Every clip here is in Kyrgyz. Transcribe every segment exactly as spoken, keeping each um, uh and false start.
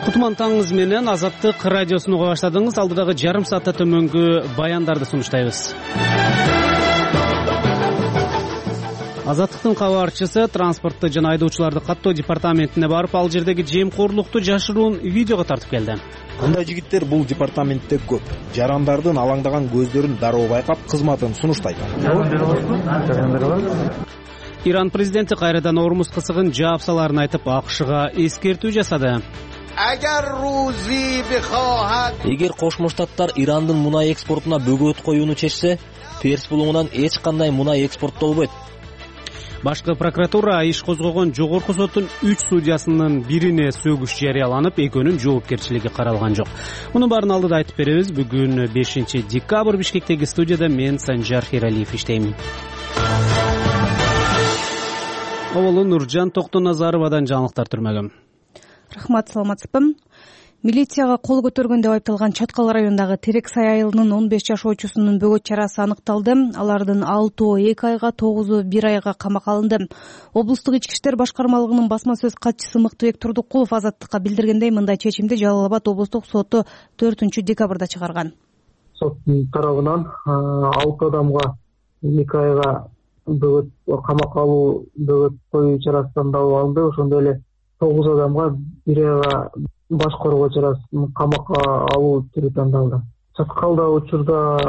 Кутман таңыңыз менен Азаттык радиосун уга баштадыңыз. Алдыдагы жарым саатта төмөнгү баяндарды сунуштайбыз. Азаттыктын кабарчысы транспортты жана айдоочуларды каттоо департаментине барып, ал жердеги жемкорлукту жашыруун видеого тартып келди. Мындай жигиттер бул департаментте көп. Жарандардын алаңдаган көздөрүн дароо байкап, кызматын сунуштайт. Иран президенти кайрадан Ормуз кысыгын жаапсаларын айтып, АКШга эскертүү жасады. Эгер Кошмо Штаттар Ирандын мунай экспортуна бөгөт коюуну чечсе, Перс булуңунан эч кандай мунай экспорттолбойт. Башкы прокуратура иш козгогон жогорку соттун үч судьясынын бирине сөгүш жарыяланып, экөөнүн жоопкерчилиги каралган жок. Мунун баарын алдыда айтып беребиз. Бүгүн бешинчи декабрь Бишкектеги студияда мен Санжар Хиралиев иштейм. Оболу Нуржан Токтоназаровадан жаңылыктар түрмөгөм. Рахмат, саламатсызбы? Милицияга кол көтөргөн деп айтылган Чаткал районундагы Терексай айылынын он беш жашоочусунун бөгөт чарасы аныкталды. Алардын алтоо эки айга, тогузу бир айга камакка алынды. Облустук ички иштер башкармалыгынын басма сөз катчысы Мыктыбек Турдукулов Азаттыкка билдиргендей, мындай чечимди Жалал Абад облустук соту төртүнчү декабрда чыгарган. Соттун тарабынан алты адамга эки айга бөгөт камакка алуу, бөгөт коюу чарасы тандалып алынды. Ошондой эле тогуз адамга бир айга баш коргоо чарасын камакка алуу түрү тандалды. Чаткалда учурда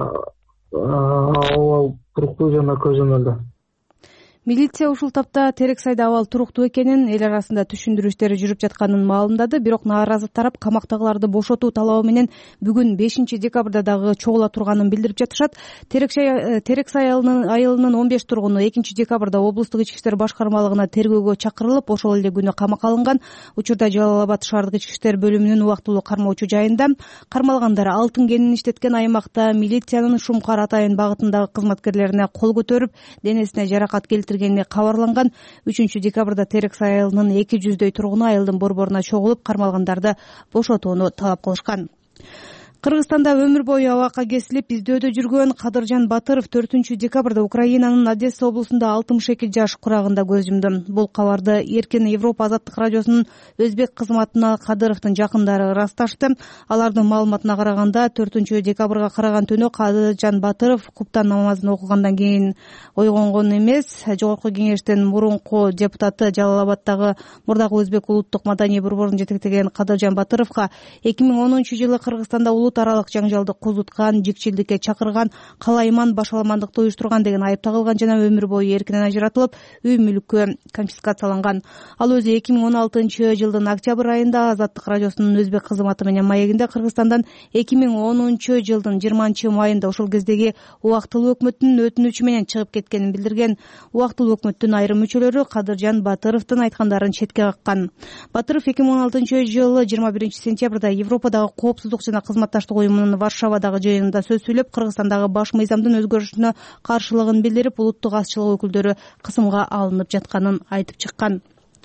абал туруктуу жана көзөмөлдө. Милиция ушул тапта Терексайда абал туруктуу экенин, эл арасында түшүндүрүштөр жүрүп жатканын маалымдады. Бирок нааразы тарап камактагыларды бошотуу талабы менен бүгүн бешинчи декабрда дагы чогула турганын билдирип жатышат. Терексай айылынын он беш тургуну экинчи декабрда облустук ички иштер башкармалыгына тергөөгө чакырылып, ошол эле күнү камакка алынган. Учурда Жалал Абад шаардык ички иштер бөлүмүнүн убактылуу кармоочу жайында. Кармалгандар алтын кенин иштеткен аймакта милициянын Шумкар Атайын багытындагы кызматкерлерине кол көтөрүп, денесине жаракат келтирген кабарланган. үчүнчү декабрда Терексай айылынын эки жүздөй тургуну айылдын борборуна чогулуп, кармалгандарды бошотууну талап кылышкан. Кыргызстанда өмүр бою абакка кесилип издөөдө жүргөн Кадыржан Батыров төртүнчү декабрда Украинанын Одесса облусунда алтымыш эки жаш курагында көз жумду. Бул кабарды Эркин Европа Азаттык радиосунун өзбек кызматына Кадыровдун жакындары ырасташты. Алардын маалыматына караганда, төртүнчү декабрга караган түнү Кадыржан Батыров куптан намазын окугандан кийин ойгонгон эмес. Жогорку кеңештин мурунку депутаты, Жалал Абаддагы мурдагы өзбек улуттук маданий борборун жетектеген Кадыржан Батыровго эки миң онунчу жылы Кыргызстанда улут аралык жаңжалды козуткан, жикчилдикке чакырган, калайман башаламандыкты уюштурган деген айып тагылган жана өмүр бою эркинен ажыратылып, үй мүлккө конфискацияланган. Ал өзү эки миң он алтынчы жылдын октябрь айында Азаттык радиосунун өзбек кызматы менен маегинде Кыргызстандан эки миң онунчу жылдын жыйырманчы майында ошол кездеги убактылуу өкмөттүн өтүнүчү менен чыгып кеткенин билдирген. Убактылуу өкмөттүн айрым мүчөлөрү Кадыржан Батыровдун айткандарын четке каккан. Батыров эки миң он алтынчы жылы жыйырма биринчи сентябрда Европадагы коопсуздук жана кызматташтык уюмунун Варшавадагы жыйынында сөз сүйлөп, Кыргызстандагы баш мыйзамдын өзгөрүшүнө каршылыгын билдирип, улуттук азчылык өкүлдөрү кысымга алынып жатканын айтып чыккан.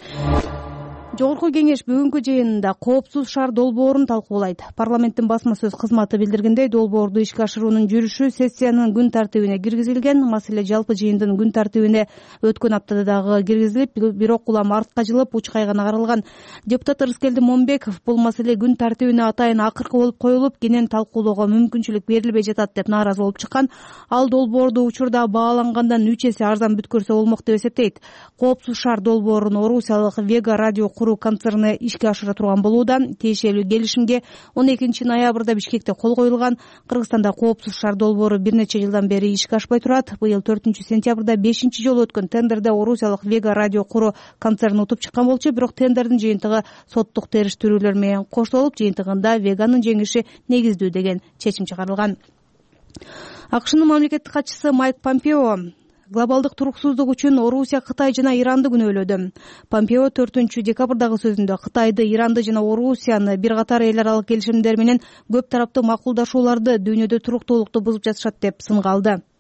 Жогорку кеңеш бүгүнкү жыйынында коопсуз шаар долбоорун талкуулайт. Парламенттин басма сөз кызматы билдиргендей, долбоорду ишке ашыруунун жүрүшү сессиянын күн тартибине киргизилген. Маселе жалпы жыйындын күн тартибине өткөн аптада дагы киргизилип, бирок улам артка жылып, учкай гана каралган. Депутат Рыскелди Момбеков бул маселе күн тартибине атайын акыркы болуп коюлуп, кенен талкуулоого мүмкүнчүлүк берилбей жатат деп нааразы болуп чыккан. Ал долбоорду учурда баалангандан үч эсе арзан бүткөрсө болмок деп эсептейт. Коопсуз шаар долбоорун орусиялык Вега радио куруу концерни ишке ашыра турган болууда. Тиешелүү келишимге он экинчи ноябрда Бишкекте кол коюлган. Кыргызстанда коопсуз шаар долбоору бир нече жылдан бери ишке ашпай турат. Быйыл төртүнчү сентябрда бешинчи жолу өткөн тендерде орусиялык Вега радио куруу концерни утуп чыккан болчу, бирок тендердин жыйынтыгы соттук териштирүүлөр менен коштолуп, жыйынтыгында Веганын жеңиши негиздүү деген чечим чыгарылган. АКШнын мамлекеттик катчысы Майк Помпео глобалдык туруксуздук үчүн Орусия, Кытай жана Иранды күнөөлөдү. Помпео төртүнчү декабрдагы сөзүндө Кытайды, Иранды жана Орусияны бир катар эл аралык келишимдер менен көп тараптуу макулдашууларды дүйнөдө туруктуулукту бузуп жатышат деп сынга алды.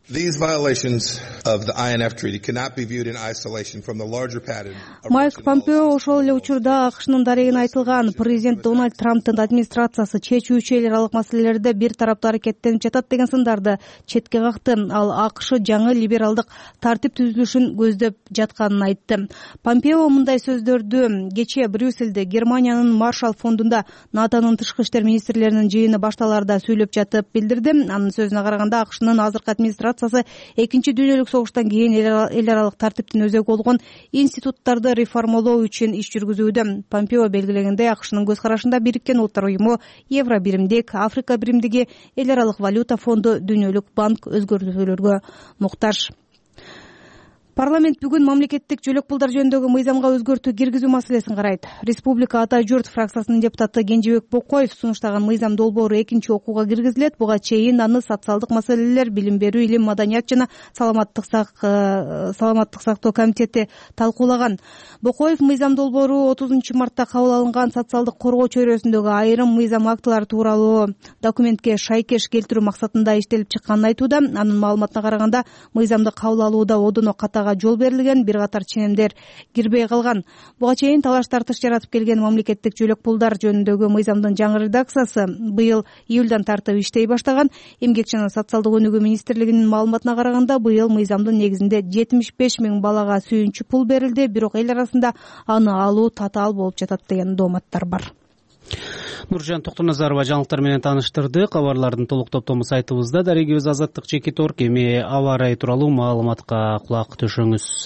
These violations of the I N F treaty cannot be viewed in isolation from the larger pattern. Майк Помпео ошол эле учурда АКШнын дарегине айтылган президент Дональд Трамптын администрациясы чечүүчү эл аралык маселелерде бир тараптуу аракеттенип жатат деген сындарды четке какты. Ал АКШ жаңы либералдык тартип түзүлүшүн көздөп жатканын айтты. Помпео мындай сөздөрдү кечээ Брюссельде Германиянын Маршалл фондунда НАТОнун тышкы иштер министрлеринин жыйыны башталаарда сүйлөп жатып билдирди. Анын сөзүнө караганда АКШнын азыркы администрациясы экинчи дүйнөлүк согуштан кийин эл аралык тартиптин өзөгү болгон институттарды реформалоо үчүн иш жүргүзүүдө. Помпео белгилегендей, АКШнын көз карашында Бириккен Улуттар уюму, Евро биримдик, Африка биримдиги, эл аралык валюта фонду, дүйнөлүк банк өзгөртүүлөргө муктаж. Парламент бүгүн мамлекеттик жөлөк пулдар жөнүндөгү мыйзамга өзгөртүү киргизүү маселесин карайт. Республика Ата журт фракциясынын депутаты Кенжебек Бокоев сунуштаган мыйзам долбоору экинчи окууга киргизилет. Буга чейин аны социалдык маселелер, билим берүү, илим, маданият жана саламаттык саламаттык сактоо комитети талкуулаган. Бокоев мыйзам долбоору отузунчу мартта кабыл алынган социалдык коргоо чөйрөсүндөгү айрым мыйзам актылары тууралуу документке шайкеш келтирүү максатында иштелип чыкканын айтууда. Анын маалыматына караганда, мыйзамды кабыл алууда одоно ката жол берилген, бир катар ченемдер кирбей калган. Буга чейин талаш тартыш жаратып келген мамлекеттик жөлөк пулдар жөнүндөгү мыйзамдын жаңы редакциясы быйыл июлдан тартып иштей баштаган. Эмгек жана социалдык өнүгүү министрлигинин маалыматына караганда, быйыл мыйзамдын негизинде жетимиш беш миң балага сүйүнчү пул берилди, бирок эл арасында аны алуу татаал болуп жатат деген дооматтар бар. Нуржан Токтоназарова жаңылыктар менен тааныштырды. Кабарлардын толук топтому сайтыбызда. Дарегибиз Азаттык Чекит орг. Эми аба ырайы тууралуу маалыматка кулак төшөңүз.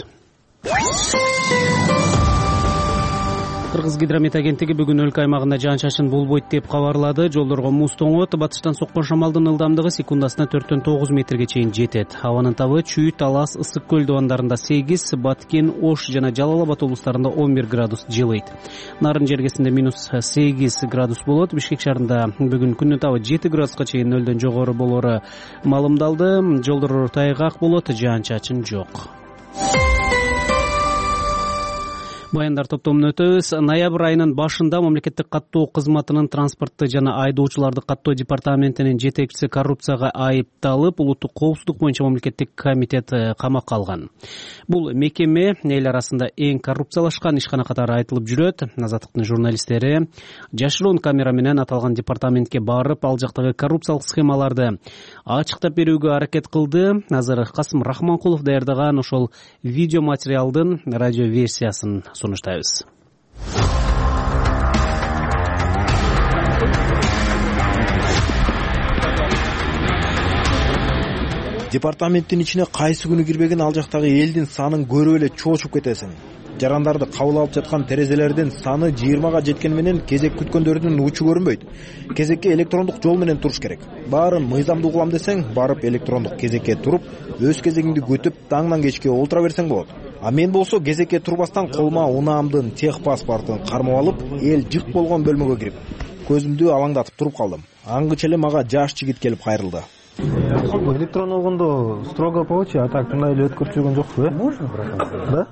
Кыргыз гидромет агенттиги бүгүн өлкө аймагында жаан-чачын болбойт деп кабарлады. Жолдорго муз тоңот, батыштан соккон шамалдын ылдамдыгы секундасына төрттөн тогуз метрге чейин жетет. Абанын табы Чүй, Талас, Ысык көл дубандарында сегиз, Баткен, Ош жана Жалал Абад облустарында он бир градус жылыйт. Нарын жергесинде минус сегиз градус болот. Бишкек шаарында бүгүн күндүн табы жети градуска чейин нөлдөн жогору болору маалымдалды. Жолдор тайгак болот, жаан-чачын жок. Баяндар топтомун өтөбүз. Ноябрь айынын башында мамлекеттик каттоо кызматынын транспортты жана айдоочуларды каттоо департаментинин жетекчиси коррупцияга айыпталып, улуттук коопсуздук боюнча мамлекеттик комитет камакка алган. Бул мекеме эл арасында эң коррупциялашкан ишкана катары айтылып жүрөт. Азаттыктын журналисттери жашыруун камера менен аталган департаментке барып, ал жактагы коррупциялык схемаларды ачыктап берүүгө аракет кылды. Азыр Касым Рахманкулов даярдаган ошол видео материалдын радио версиясын сунуштайбыз. Департаменттин ичине кайсы күнү кирбеген ал жактагы элдин санын көрүп эле чоочуп кетесиң. Жарандарды кабыл алып жаткан терезелердин саны жыйырмага жеткени менен кезек күткөндөрдүн учу көрүнбөйт. Кезекке электрондук жол менен туруш керек. Баарын мыйзамды угулам десең, барып электрондук кезекке туруп, өз кезегиңди күтүп, таңдан кечке олтура берсең болот. А мен болсо кезекке турбастан колума унаамдын тех паспортун кармап алып, эл жык болгон бөлмөгө кирип, көзүмдү алаңдатып туруп калдым. Аңгыча эле мага жаш жигит келип кайрылды. Электрон болгондо строго получи, а так мындай эле өткөрүп жүргөн жокпу, э? Можно, братан? Да?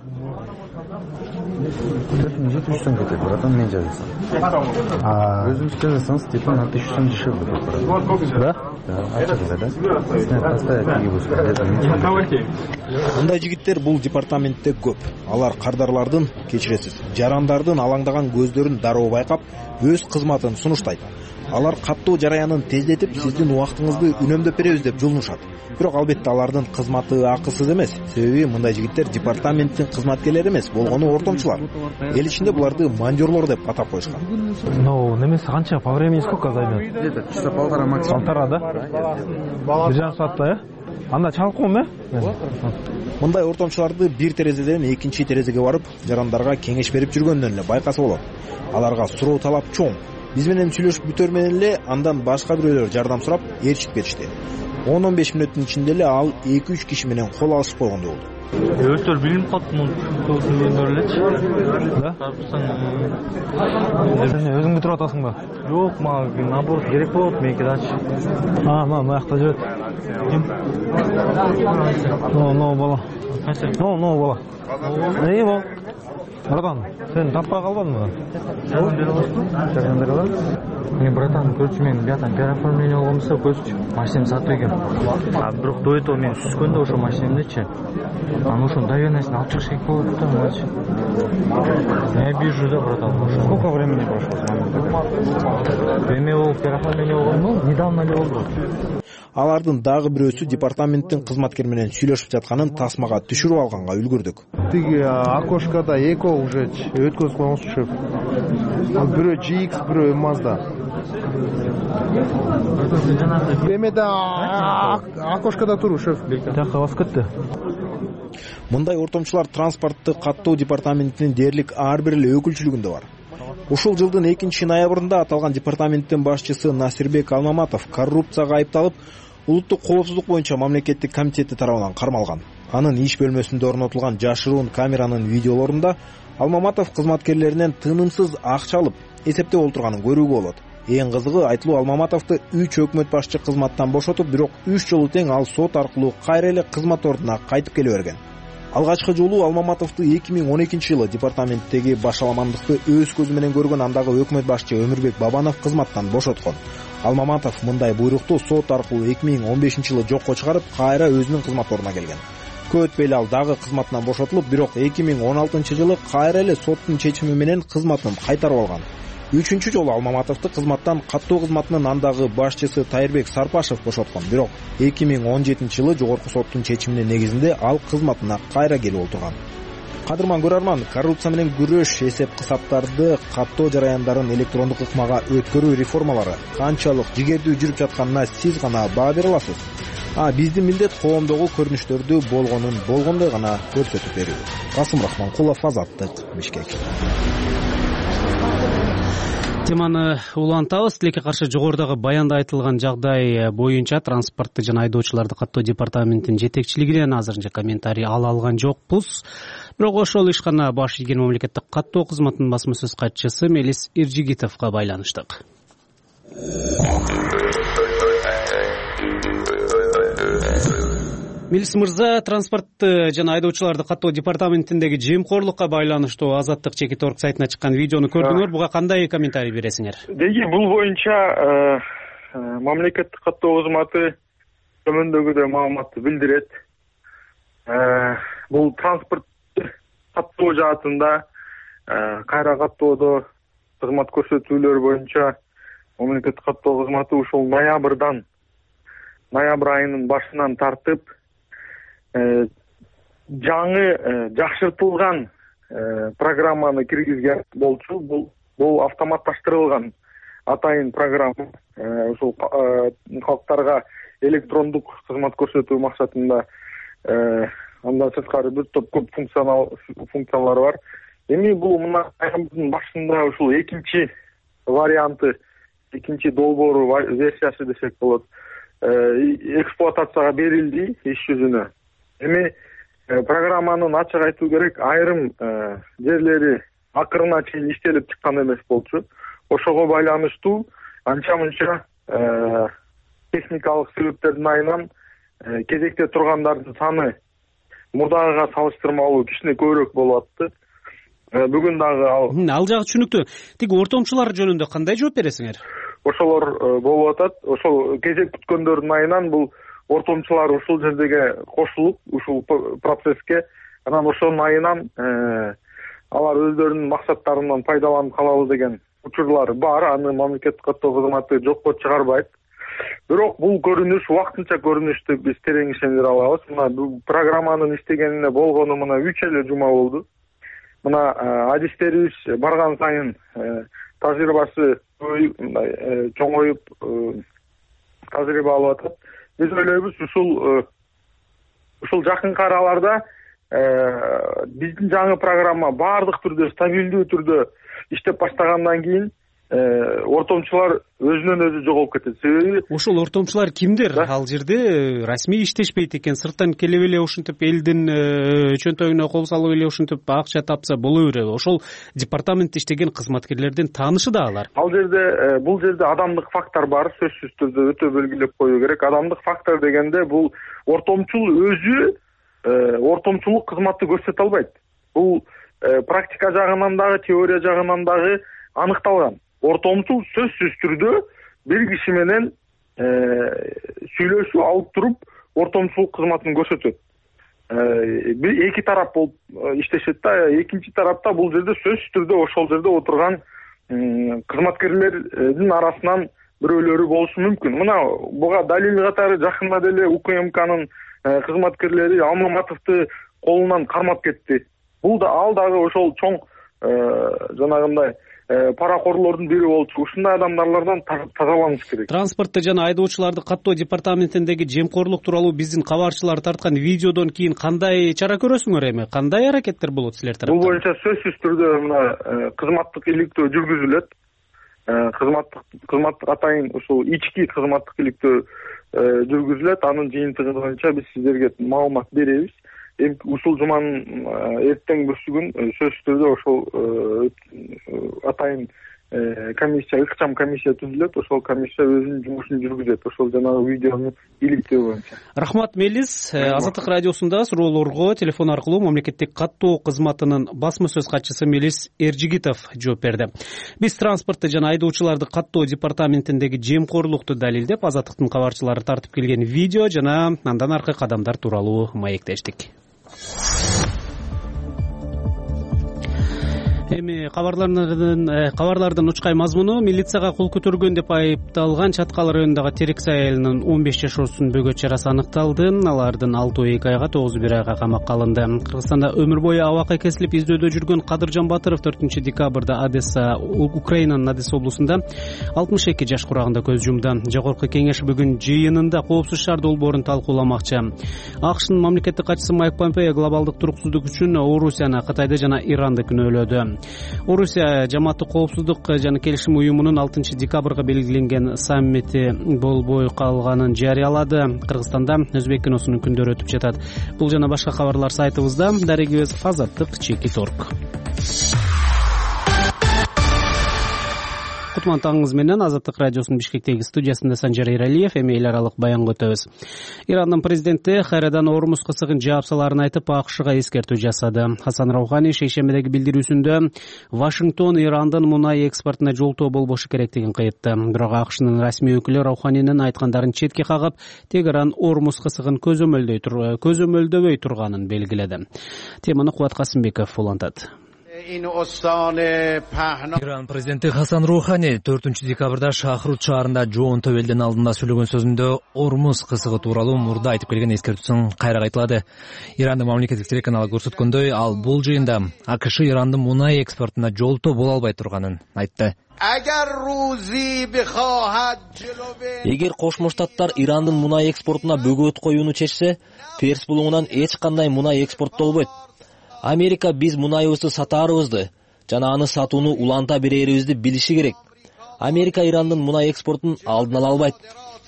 жетимиш сом кетет, братан, мен жазасам. А өзүңүз жазасаңыз, типа на тысячу сом дешевле будет, братан. Да? Да, ачыгы, да? Поставить киги Мындай жигиттер бул департаментте көп. Алар кардарлардын, кечиресиз, жарандардын алаңдаган көздөрүн дароо байкап, өз кызматын сунуштайт. Алар каттоо жараянын тездетип, сиздин убактыңызды үнөмдөп беребиз деп жулунушат. Бирок албетте алардын кызматы акысыз эмес. Себеби мындай жигиттер департаменттин кызматкерлери эмес, болгону ортомчулар. Эл ичинде буларды манжорлор деп атап коюшкан. Ну, немесе канча по времени сколько займет? Где-то часа полтора максимум. Полтора, да? Бир жарым саатта, э? Анда чалкуум, э? Мындай ортомчуларды бир терезеден экинчи терезеге барып, жарандарга кеңеш берип жүргөндөн эле байкаса болот. Аларга суроо талап чоң. Биз менен сүйлөшүп бүтөр менен эле андан башка бирөөлөр жардам сурап ээрчип кетишти. он он беш мүнөттүн ичинде эле ал эки үч киши менен кол алышып койгондой болду. Өтөр билинип калды муну көзүмдөр элечи. Да? Сен өзүң бүтүрүп атасың ба? Жок, мага наоборот керек болот меники дачы. А, мына мынакта жүрөт. Ким? Но, но бала. Канча? Но, но бала. Не бол? Братан, сен таппай калбадыңбы? Жардам бере аласың? Жардам бере алам. Мен братан көрчү, мен биятан переоформление болгонбузда көччү. Машинамды сатып экем. А бирок до этого мен түскөндө ошо машинамдычы. Анан ошонун доверенностун алып чыгыш керек болот да, мачы. Я вижу, да, братан. Сколько времени прошло? Время болуп переоформление болгонбу? Недавно эле болду. Алардын дагы бирөөсү департаменттин кызматкери менен сүйлөшүп жатканын тасмага түшүрүп алганга үлгүрдүк. Тиги окошкада эко уже өткөзүп койгонсуз. Бирөө джи икс, бирөө Mazda. Эмеде окошкада туруп, шеф. Жакка басып кетти. Мындай ортомчулар транспортты каттоо департаментинин дээрлик ар бир эле өкүлчүлүгүндө бар. Ушул жылдын экинчи ноябрында аталган департаменттин башчысы Насирбек Алмаматов коррупцияга айыпталып, улуттук коопсуздук боюнча мамлекеттик комитети тарабынан кармалган. Анын иш бөлмөсүндө орнотулган жашыруун камеранын видеолорунда Алмаматов кызматкерлеринен тынымсыз акча алып, эсептеп олтурганын көрүүгө болот. Эң кызыгы, айтылуу Алмаматовду үч өкмөт башчы кызматтан бошотуп, бирок үч жолу тең ал сот аркылуу кайра эле кызмат ордуна кайтып келе берген. Алгачкы жолу Алмаматовду эки миң он экинчи жылы департаменттеги башаламандыкты өз көзү менен көргөн андагы өкмөт башчы Өмүрбек Бабанов кызматтан бошоткон. Алмаматов мындай буйрукту сот аркылуу эки миң он бешинчи жылы жокко чыгарып, кайра өзүнүн кызмат ордуна келген. Көп өтпөй эле ал дагы кызматынан бошотулуп, бирок эки миң он алтынчы жылы кайра эле соттун чечими менен кызматын кайтарып алган. Үчүнчү жолу Алмаматовду кызматтан каттоо кызматынын андагы башчысы Тайырбек Сарпашев бошоткон, бирок эки миң он жетинчи жылы жогорку соттун чечиминин негизинде ал кызматына кайра келип отурган. Кадырман көрөрман, коррупция менен күрөш, эсеп-кысаптарды каттоо жараяндарын электрондук ыкмага өткөрүү реформалары канчалык жигердүү жүрүп жатканына сиз гана баа бере аласыз. А биздин милдет коомдогу көрүнүштөрдү болгонун болгондой гана көрсөтүп берүү. Касым Рахманкулов, Азаттык, Бишкек. Теманы улантабыз. Тилекке каршы жогорудагы баянда айтылган жагдай боюнча транспортты жана айдоочуларды каттоо департаментинин жетекчилигинен азырынча комментарий ала алган жокпуз. Бирок ошол ишкана баш ийген мамлекеттик каттоо кызматынын басма сөз катчысы Мелис Иржигитовго байланыштык. Мелис мырза, транспортты жана айдоочуларды каттоо департаментиндеги жемкорлукка байланыштуу Азаттык чекит орг сайтына чыккан видеону көрдүңөр. Буга кандай комментарий бересиңер? Деги бул боюнча мамлекеттик каттоо кызматы төмөндөгүдөй маалыматты билдирет. Бул транспортты каттоо жаатында кайра каттоодо кызмат көрсөтүүлөр боюнча мамлекеттик каттоо кызматы ушул ноябрдан ноябрь айынын башынан тартып жаңы жакшыртылган программаны киргизген болчу. Бул бул автоматташтырылган атайын программа. Ушул калктарга электрондук кызмат көрсөтүү максатында андан сырткары бир топ көп функциялар бар. Эми бул мына айдын башында ушул экинчи варианты, экинчи долбоору версиясы десек болот, эксплуатацияга берилди иш жүзүнө. Эми программанын ачык айтуу керек, айрым жерлери акырына чейин иштелип чыккан эмес болчу. Ошого байланыштуу анча мынча техникалык себептердин айынан кезекте тургандардын саны мурдагыга салыштырмалуу кичине көбүрөөк болуп атты. Бүгүн дагы ал ал жагы түшүнүктүү. Тиги ортомчулар жөнүндө кандай жооп бересиңер? Ошолор болуп атат. Ошол кезек күткөндөрдүн айынан бул ортомчулар ушул жердеге кошулуп, ушул процесске, анан ошонун айынан алар өздөрүнүн максаттарынан пайдаланып калабыз деген учурлар бар. Аны мамлекеттик каттоо кызматы жокко чыгарбайт. Бирок бул көрүнүш убактынча көрүнүш деп биз терең ишендире алабыз. Мына бул программанын иштегенине болгону мына үч эле жума болду. Мына адистерибиз барган сайын тажрыйбасы чоңоюп тажрыйба алып атат. Биз ойлойбуз ушул ушул жакынкы араларда биздин жаңы программа баардык түрдө стабилдүү түрдө иштеп баштагандан кийин ортомчулар өзүнөн өзү жоголуп кетет. Себеби ушул ортомчулар кимдер? Ал жерде расмий иштешпейт экен, сырттан келип эле ушинтип элдин чөнтөгүнө кол салып эле ушинтип акча тапса боло береби? Ошол департаментте иштеген кызматкерлердин таанышы да алар. Ал жерде бул жерде адамдык фактор бар, сөзсүз түрдө өтө белгилеп коюу керек. Адамдык фактор дегенде бул ортомчул өзү ортомчулук кызматты көрсөтө албайт. Бул практика жагынан дагы теория жагынан дагы аныкталган. Ортомчул сөзсүз түрдө бир киши менен сүйлөшүү алып туруп ортомчулук кызматын көрсөтөт. Эки тарап болуп иштешет да. Экинчи тарапта бул жерде сөзсүз түрдө ошол жерде отурган кызматкерлердин арасынан бирөөлөрү болушу мүмкүн. Мына буга далил катары жакында деле УКМКнын кызматкерлери Алмаматовду колунан кармап кетти. Бул да ал дагы ошол чоң жанагындай паракорлордун бири болчу. Ушундай адамдарлардан тазаланыш керек. Транспортты жана айдоочуларды каттоо департаментиндеги жемкорлук тууралуу биздин кабарчылар тарткан видеодон кийин кандай чара көрөсүңөр эми? Кандай аракеттер болот силер тараптан? Бул боюнча сөзсүз түрдө мына кызматтык иликтөө жүргүзүлөт. Кызматтык кызматтык атайын ушул ички кызматтык иликтөө жүргүзүлөт. Анын жыйынтыгы боюнча биз сиздерге маалымат беребиз. Эми ушул жуманын эртең бүрсүгүн сөзсүз түрдө ошол атайын комиссия, ыкчам комиссия түзүлөт. Ошол комиссия өзүнүн жумушун жүргүзөт. Ошол жанагы видеону иликтөө боюнча. Рахмат Мелис. Азаттык радиосунда суроолорго телефон аркылуу мамлекеттик каттоо кызматынын басма сөз катчысы Мелис Эржигитов жооп берди. Биз транспортты жана айдоочуларды каттоо департаментиндеги жемкорлукту далилдеп, Азаттыктын кабарчылары тартып келген видео жана андан аркы кадамдар тууралуу маектештик. Эми кабарлардын кабарлардын учкай мазмуну: милицияга кол көтөргөн деп айыпталган Чаткал районундагы Терексай айылынын он беш жашоосунун бөгөт чарасы аныкталды. Алардын алтөө эки айга, тогуз бир айга камакка алынды. Кыргызстанда өмүр бою абакка кесилип издөөдө жүргөн Кадыржан Батыров төртүнчү декабрда Одесса, Украинанын Одесса облусунда алтымыш эки жаш курагында көз жумду. Жогорку кеңеш бүгүн жыйынында коопсуз шаар долбоорун талкууламакчы. АКШнын мамлекеттик катчысы Майк Помпео глобалдык туруксуздук үчүн Орусияны, Кытайды жана Иранды күнөөлөдү. Орусия жамааттык коопсуздук жана келишим уюмунун алтынчы декабрга белгиленген саммити болбой калганын жарыялады. Кыргызстанда өзбек киносунун күндөрү өтүп жатат. Бул жана башка кабарлар сайтыбызда. Дарегибиз Азаттык чеки торг. Кутман таңыңыз менен Азаттык радиосунун Бишкектеги студиясында Санжар Эралиев. Эми эл аралык баянга өтөбүз. Ирандын президенти кайрадан Ормуз кысыгын жаап салаарын айтып, АКШга эскертүү жасады. Хасан Раухани шейшембидеги билдирүүсүндө Вашингтон Ирандын мунай экспортуна жолтоо болбошу керектигин кайтты. Бирок АКШнын расмий өкүлү Рауханинин айткандарын четке кагып, Тегеран Ормуз кысыгын көзөмөлдөбөй турганын белгиледи. Теманы Кубат Касымбеков улантат. Иран президенти Хасан Раухани төртүнчү декабрда Шахрут шаарында жоонто элдин алдында сүйлөгөн сөзүндө Ормуз кысыгы тууралуу мурда айтып келген эскертүүсүн кайра кайталады. Ирандын мамлекеттик телеканалы көрсөткөндөй, ал бул жыйында АКШ Ирандын мунай экспортуна жолтоо боло албай турганын айтты. Эгер Кошмо Штаттар Ирандын мунай экспортуна бөгөт коюуну чечсе, Перс булуңунан эч кандай мунай экспорттолбойт. Америка биз мунайыбызды сатаарыбызды жана аны сатууну уланта берерибизди билиши керек. Америка Ирандын мунай экспортун алдын ала албайт.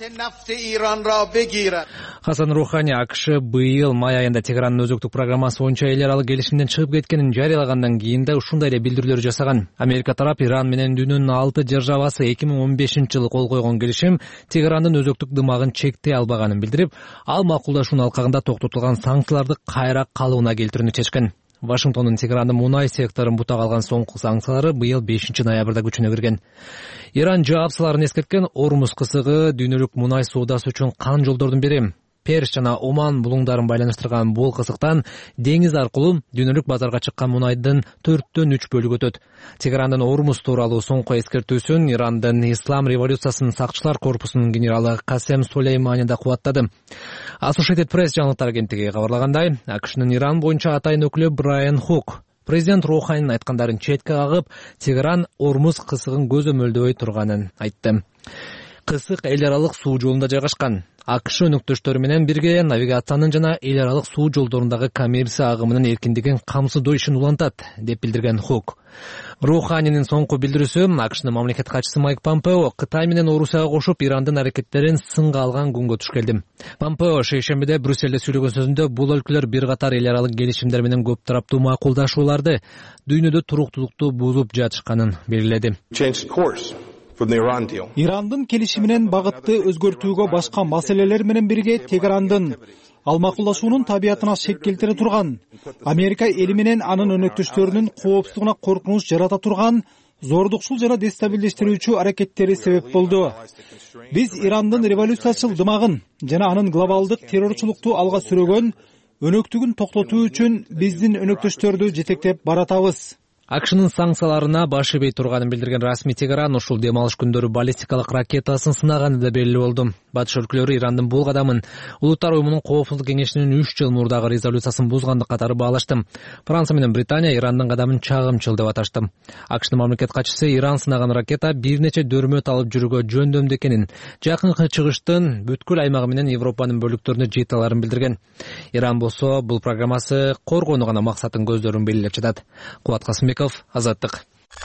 Хасан Раухани АКШ быйыл май айында Тегерандын өзөктүк программасы боюнча эл аралык келишимден чыгып кеткенин жарыялагандан кийин да ушундай эле билдирүүлөр жасаган. Америка тарап Иран менен дүйнөнүн алты державасы эки миң он бешинчи жылы кол койгон келишим Тегерандын өзөктүк дымагын чектей албаганын билдирип, ал макулдашуунун алкагында токтотулган санкцияларды кайра калыбына келтирүүнү чечкен. Вашингтондун Тегерандын мунай секторун бутак алган соңку санкциялары быйыл бешинчи ноябрда күчүнө кирген. Иран жаап салаарын эскерткен Ормуз кысыгы дүйнөлүк мунай соодасы үчүн кан жолдордун бири. Перс жана Оман булуңдарын байланыштырган бул кысыктан деңиз аркылуу дүйнөлүк базарга чыккан мунайдын төрттөн үч бөлүгү өтөт. Тегерандын Ормуз тууралуу соңку эскертүүсүн Ирандын Ислам революциясынын сакчылар корпусунун генералы Касем Сулеймани да кубаттады. Associated Press жаңылыктар агенттиги кабарлагандай, АКШнын Иран боюнча атайын өкүлү Брайан Хук президент Рауханинин айткандарын четке кагып, Тегеран Ормуз кысыгын көзөмөлдөбөй турганын айтты. Кысык эл аралык суу жолунда жайгашкан. АКШ өнөктөштөрү менен бирге навигациянын жана эл аралык суу жолдорундагы коммерция агымынын эркиндигин камсыздоо ишин улантат, деп билдирген Хук. Рауханинин соңку билдирүүсү АКШнын мамлекеттик катчысы Майк Помпео Кытай менен Орусияга кошуп Ирандын аракеттерин сынга алган күнгө туш келди. Помпео шейшембиде Брюссельде сүйлөгөн сөзүндө бул өлкөлөр бир катар эл аралык келишимдер менен көп тараптуу макулдашууларды дүйнөдө туруктуулукту бузуп жатышканын белгиледи. Ирандын келишиминен багытты өзгөртүүгө башка маселелер менен бирге Тегерандын Ал макулдашуунун табиятына шек келтире турган, Америка эли менен анын өнөктөштөрүнүн коопсуздугуна коркунуч жарата турган зордукчул жана дестабилдештирүүчү аракеттери себеп болду. Биз Ирандын революциячыл дымагын жана анын глобалдык террорчулукту алга сүрөгөн өнөктүгүн токтотуу үчүн биздин өнөктөштөрдү жетектеп баратабыз. акшнын санкцияларына баш ийбей турганын билдирген расмий Тегеран ушул дем алыш күндөрү баллистикалык ракетасын сынаганы да белгилүү болду. Батыш өлкөлөрү Ирандын бул кадамын Улуттар уюмунун Коопсуздук кеңешинин үч жыл мурдагы резолюциясын бузгандык катары баалашты. Франция менен Британия Ирандын кадамын чагымчыл деп аташты. акшнын мамлекет катчысы Иран сынаган ракета бир нече дөрмөт алып жүрүүгө жөндөмдүү экенин, жакынкы чыгыштын бүткүл аймагы менен Европанын бөлүктөрүнө жете аларын билдирген. Иран болсо бул программасы коргоону гана максатын көздөрүн белгилеп жатат. Кубат Касымбеков, Азаттык.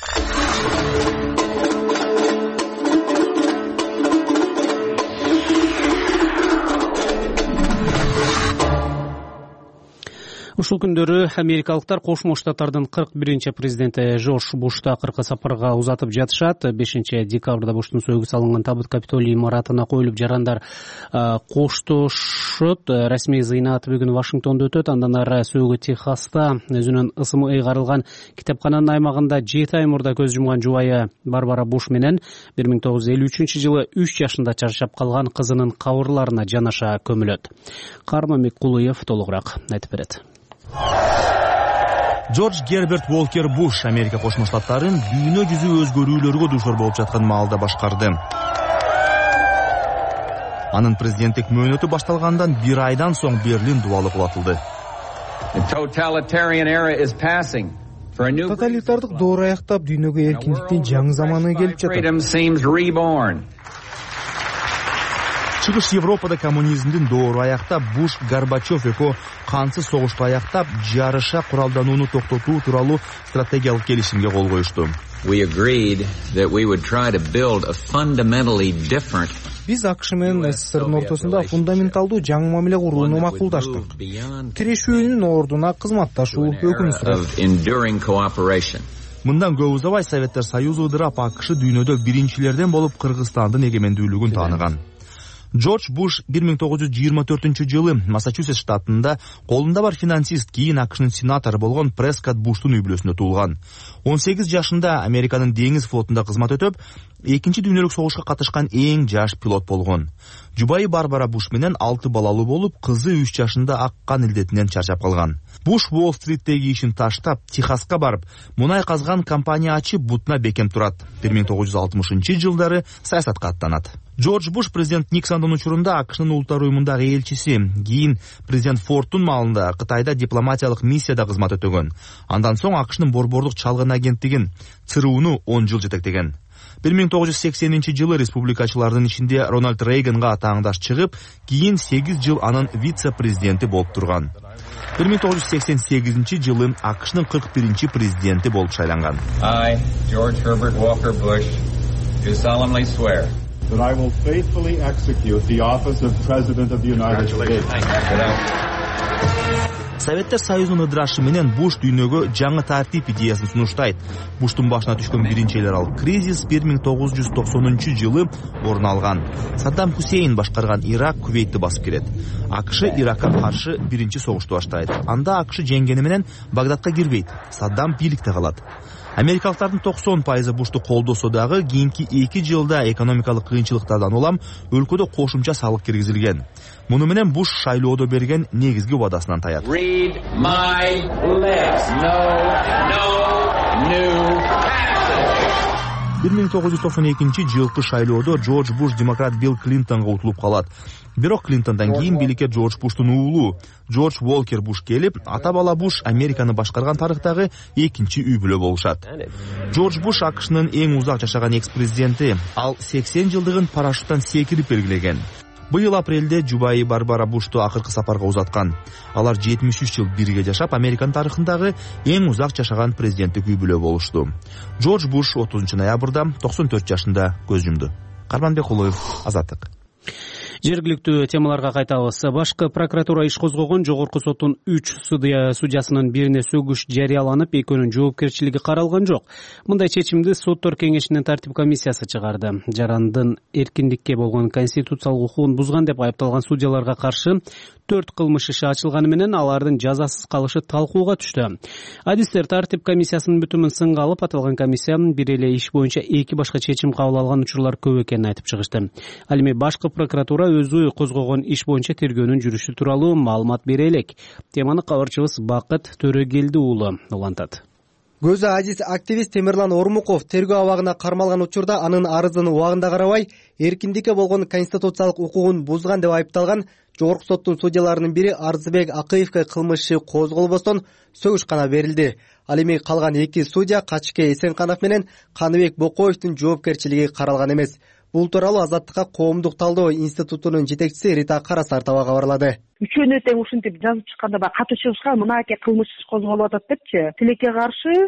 Ушул күндөрү америкалыктар Кошмо Штаттардын кырк биринчи президенти Жорж Бушты акыркы сапарга узатып жатышат. бешинчи декабрда Буштун сөөгү салынган табыт Капитолий имаратына коюлуп жарандар коштошот. Расмий зыйнат бүгүн Вашингтондо өтөт. Андан ары сөөгү Техаста өзүнүн ысымы ыйгарылган китепкананын аймагында жети ай мурда көз жумган жубайы Барбара Буш менен бир миң тогуз жүз элүү үчүнчү жылы үч жашында чарчап калган кызынын кабырларына жанаша көмүлөт. Кармамик Кулуев толугураак айтып берет. Джордж Герберт Уолкер Буш Америка Кошмо Штаттарын дүйнө жүзү өзгөрүүлөргө дуушар болуп жаткан маалда башкарды. Анын президенттик мөөнөтү башталгандан бир айдан соң Берлин дубалы кулатылды. Тоталитардык доор аяктап, дүйнөгө эркиндиктин жаңы заманы келип жатат. Чыгыш Европада коммунизмдин доору аяктап, Буш Горбачев эко кансыз согушту аяктап, жарыша куралданууну токтотуу тууралуу стратегиялык келишимге кол коюшту. Биз акш менен СССРдин ортосунда фундаменталдуу жаңы мамиле курууну макулдаштык. Тирешүүнүн ордуна кызматташуу өкүм сүрөт. Мындан көп узабай Советтер Союзу ыдырап, акш дүйнөдө биринчилерден болуп Кыргызстандын эгемендүүлүгүн тааныган. Джордж Буш бир миң тогуз жүз жыйырма төртүнчү жылы Массачусетс штатында колунда бар финансист, кийин акшнын сенатору болгон Прескотт Буштун үй бүлөсүндө туулган. он сегиз жашында Американын деңиз флотунда кызмат өтөп, экинчи дүйнөлүк согушка катышкан эң жаш пилот болгон. Жубайы Барбара Буш менен алты балалуу болуп, кызы үч жашында ак кан илдетинен чарчап калган. Буш Уолл-стриттеги ишин таштап, Техаска барып, мунай казган компания ачып, бутуна бекем турат. бир миң тогуз жүз алтымышынчы жылдары саясатка аттанат. Джордж Буш президент Никсондун учурунда акшнын Улуттар уюмундагы элчиси, кийин президент Фордтун маалында Кытайда дипломатиялык миссияда кызмат өтөгөн. Андан соң акшнын борбордук чалгын агенттигин ЦРУну он жыл жетектеген. бир миң тогуз жүз сексенинчи жылы республикачылардын ичинде Рональд Рейганга таңдаш чыгып, кийин сегиз жыл анын вице-президенти болуп турган. бир миң тогуз жүз сексен сегизинчи жылы акшнын кырк биринчи президенти болуп шайланган. I, George Herbert Walker Bush, do solemnly swear that I will faithfully execute the office of President of the United States. Советтер Союзунун ыдырашы менен Буш дүйнөгө жаңы тартип идеясын сунуштайт. Буштун башына түшкөн биринчи эл аралык кризис бир миң тогуз жүз токсонунчу жылы орун алган. Саддам Хусейн башкарган Ирак Кувейтти басып кирет. акш Иракка каршы биринчи согушту баштайт. Анда акш жеңгени менен Багдадка кирбейт. Саддам бийликте калат. Америкалыктардын токсон пайызы Бушту колдосо дагы кийинки эки жылда экономикалык кыйынчылыктардан улам өлкөдө кошумча салык киргизилген. Муну менен Буш шайлоодо берген негизги убадасынан таят. Read my lips. No, no, new бир миң тогуз жүз токсон экинчи жылкы шайлоодо Джордж Буш демократ Билл Клинтонго утулуп калат. Бирок Клинтондан кийин бийликке Джордж Буштун уулу Джордж Уолкер Буш келип, ата-бала Буш Американы башкарган тарыхтагы экинчи үй бүлө болушат. Джордж Буш акшнын эң узак жашаган экс-президенти. Ал сексен жылдыгын парашюттан секирип белгилеген. Быйыл апрелде жубайы Барбара Бушту акыркы сапарга узаткан. Алар жетимиш үч жыл бирге жашап, Американ тарыхындагы эң узак жашаган президенттик үй бүлө болушту. Джордж Буш отузунчу ноябрда токсон төрт жашында көз жумду. Карманбек Кулуев, Азаттык. Жергиликтүү темаларга кайтабыз. Башкы прокуратура иш козгогон жогорку соттун үч судьясынын бирине сөгүш жарыяланып, экөөнүн жоопкерчилиги каралган жок. Мындай чечимди соттор кеңешинин тартип комиссиясы чыгарды. Жарандын эркиндикке болгон конституциялык укугун бузган деп айыпталган судьяларга каршы төрт кылмыш иши ачылганы менен алардын жазасыз калышы талкууга түштү. Адистер тартип комиссиясынын бүтүмүн сынга алып, аталган комиссиянын бир эле иш боюнча эки башка чечим кабыл алган учурлар көп экенин айтып чыгышты. Ал эми башкы прокуратура өзү козгогон иш боюнча тергөөнүн жүрүшү тууралуу маалымат бере элек. Теманы кабарчыбыз Бакыт Төрөгелди уулу улантат. Көзү азиз активист Темирлан Ормуков тергөө абагына кармалган учурда анын арызын убагында карабай, эркиндикке болгон конституциялык укугун бузган деп айыпталган жогорку соттун судьяларынын бири Арзыбек Акыевке кылмыш иши козголбостон сөгүш гана берилди. Ал эми калган эки судья Качке Эсенканов менен Каныбек Бокоевдун жоопкерчилиги каралган эмес. Бул тууралуу Азаттыкка коомдук талдоо институтунун жетекчиси Рита Карасартова кабарлады. Үчөөнү тең ушинтип жазып чыкканда баягы катуу чыгышкан мынакей кылмыш иш козголуп атат депчи. Тилекке каршы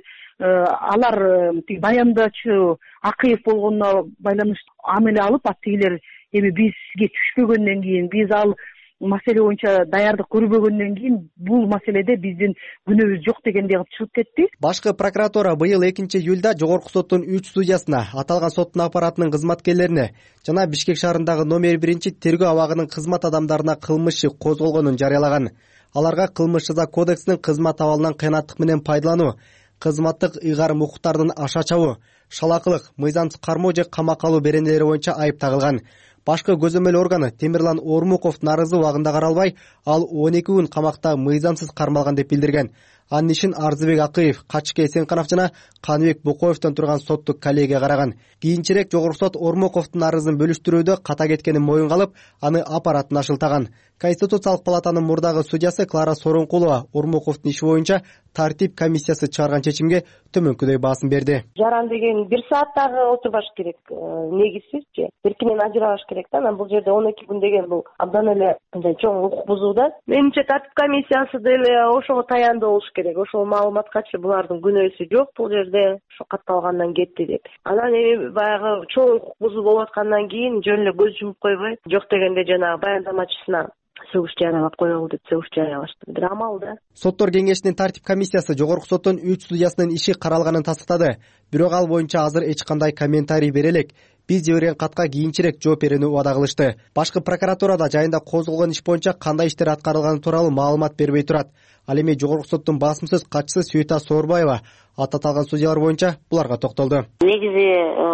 алар баяндачы Акыев болгонуна байланыштуу амеле алып, тигилер эми бизге түшпөгөндөн кийин, биз ал маселе боюнча даярдык көрбөгөндөн кийин бул маселеде биздин күнөөбүз жок дегендей кылып чыгып кетти. Башкы прокуратура быйыл экинчи июлда жогорку соттун үч судьясына, аталган соттун аппаратынын кызматкерлерине жана Бишкек шаарындагы номер биринчи тергөө абагынын кызмат адамдарына кылмыш иши козголгонун жарыялаган. Аларга кылмыш жаза кодексинин кызмат абалынан кыянаттык менен пайдалануу, кызматтык ыйгарым укуктардын аша чабуу, шалакылык, мыйзамсыз кармоо же камакка алуу беренелери боюнча айып тагылган. Башкы көзөмөл органы Темирлан Ормуковдун арызы убагында каралбай, ал он эки күн камакта мыйзамсыз кармалган деп билдирген. Анын ишин Арзыбек Акыев, Качке Эсенканов жана Каныбек Бокоевдон турган соттук коллегия караган. Кийинчерээк жогорку сот Ормуковдун арызын бөлүштүрүүдө ката кеткенин моюнга алып, аны аппаратын ашылтаган. Конституциялык палатанын мурдагы судьясы Клара Сооронкулова Ормуковдун иши боюнча тартип комиссиясы чыгарган чечимге төмөнкүдөй баасын берди. Жаран деген бир сааттагы отурбаш керек, негизсизчи. Эркинен ажырабаш керек да. Анан бул жерде он эки күн деген бул абдан эле чоң укук бузуу да. Менимче тартип комиссиясы деле ошого таяндуу болуш керек. Ошол маалыматкачы булардын күнөөсү жок бул жерде, ошо катталгандан кетти деп. Анан эми баягы чоң укук бузуу болуп аткандан кийин жөн эле көз жумуп койбой, жок дегенде жанагы баяндамачысына сөгүш жарыялап коелу деп сөгүш жарыялашты. Бир амал да. Соттор кеңешинин тартип комиссиясы жогорку соттун үч судьясынын иши каралганын тастыктады. Бирок ал боюнча азыр эч кандай комментарий бере элек. Биз жиберген катка кийинчерээк жооп берүүнү убада кылышты. Башкы прокуратурада жайында козголгон иш боюнча кандай иштер аткарылганы тууралуу маалымат бербей турат. Ал эми жогорку соттун басым сөз катчысы Сүйүта Соорбаева ат аталган судьялар боюнча буларга токтолду. Негизи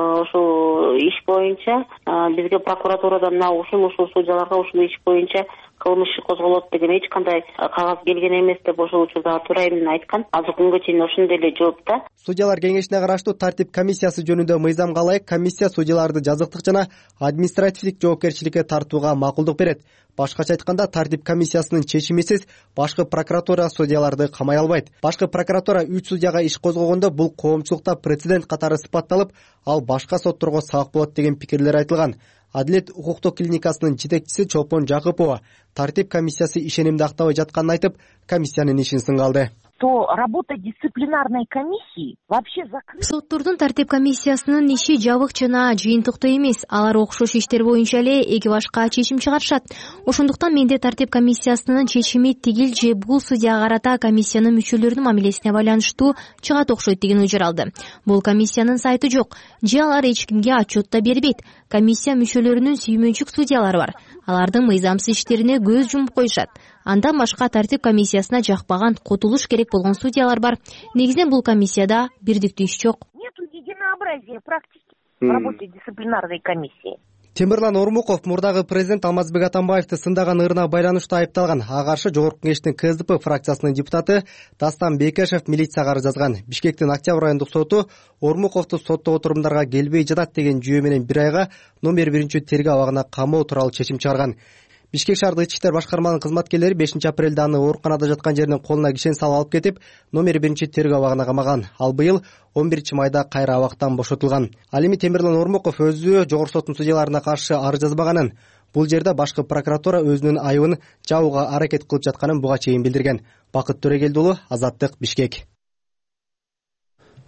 ушул иш боюнча бизге прокуратурадан ушул ушул судьяларга ушул иш боюнча кылмыш иши козголот деген эч кандай кагаз келген эмес деп ошол учурда туура эмнени айткан. Азыр күнгө чейин ошондой эле жоопта. Судьялар кеңешине караштуу тартип комиссиясы жөнүндө мыйзамга ылайык комиссия судьяларды жазыктык жана административдик жоопкерчиликке тартууга макулдук берет. Башкача айтканда, тартип комиссиясынын чечимисиз башкы прокуратура судьяларды камай албайт. Башкы прокуратура үч судьяга иш козгогондо бул коомчулукта прецедент катары сыпатталып, ал башка сотторго сабак болот деген пикирлер айтылган. Адилет укуктук клиникасынын жетекчиси Чолпон Жакыпова тартип комиссиясы ишенимди актабай жатканын айтып, комиссиянын ишин сынга алды. То работа дисциплинарной комиссии вообще закрыта. Соттордун тартип комиссиясынын иши жабык жана жыйынтыктуу эмес. Алар окшош иштер боюнча эле эки башка чечим чыгарышат. Ошондуктан менде тартип комиссиясынын чечими тигил же бул судьяга карата комиссиянын мүчөлөрүнүн мамилесине байланыштуу чыгат окшойт деген ой жаралды. Бул комиссиянын сайты жок, же алар эч кимге отчет да бербейт. Комиссия мүчөлөрүнүн сүймөнчүк судьялары бар. Алардын мыйзамсыз иштерине көз жумуп коюшат. Андан башка тартип комиссиясына жакпаган, котулуш керек болгон судьялар бар. Негизинен бул комиссияда бирдиктүү иш жок. Нету единообразия практики в работе дисциплинарной комиссии. Темирлан Ормуков мурдагы президент Алмазбек Атамбаевди сындаган ырына байланыштуу айыпталган. Ага каршы жогорку кеңештин КСДП фракциясынын депутаты Дастан Бекешев милицияга арыз жазган. Бишкектин Октябрь айындык соту Ормуковду соттогу отурумдарга келбей жатат деген жүйө менен бир айга номер биринчи тергөө абагына камоо тууралуу чечим чыгарган. Бишкек шаардык ички иштер башкарманын кызматкерлери бешинчи апрелде аны ооруканада жаткан жеринен колуна кишен салып алып кетип, номер биринчи тергөө абагына камаган. Ал быйыл он биринчи майда кайра абактан бошотулган. Ал эми Темирлан Ормуков өзү жогорку соттун судьяларына каршы арыз жазбаганын, бул жерде башкы прокуратура өзүнүн айыбын жабууга аракет кылып жатканын буга чейин билдирген. Бакыт Төрөгелди уулу, Азаттык, Бишкек.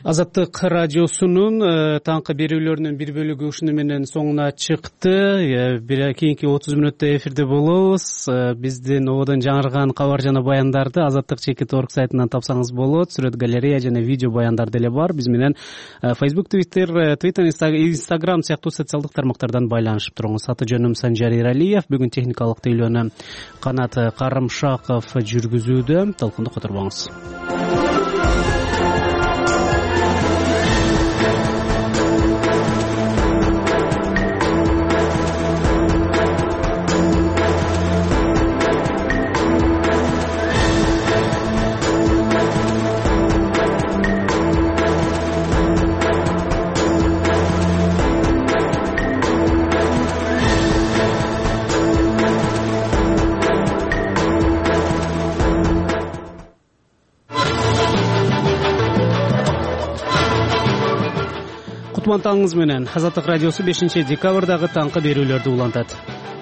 Азаттык радиосунун таңкы берүүлөрүнүн бир бөлүгү ушуну менен соңуна чыкты. Бир кийинки отуз мүнөттө эфирде болобуз. Биздин ободон жаңырган кабар жана баяндарды азаттык чекит орг сайтынан тапсаңыз болот. Сүрөт галерея жана видео баяндар деле бар. Биз менен Facebook, Twitter, Twitter, Instagram сыяктуу социалдык тармактардан байланышып туруңуз. Аты жөнүм Санжар Иралиев. Бүгүн техникалык тейлөөнү Канат Карымшаков жүргүзүүдө. Талкунду которбоңуз. Кутман таңыңыз менен Азаттык радиосу бешинчи декабрдагы таңкы берүүлөрдү улантат.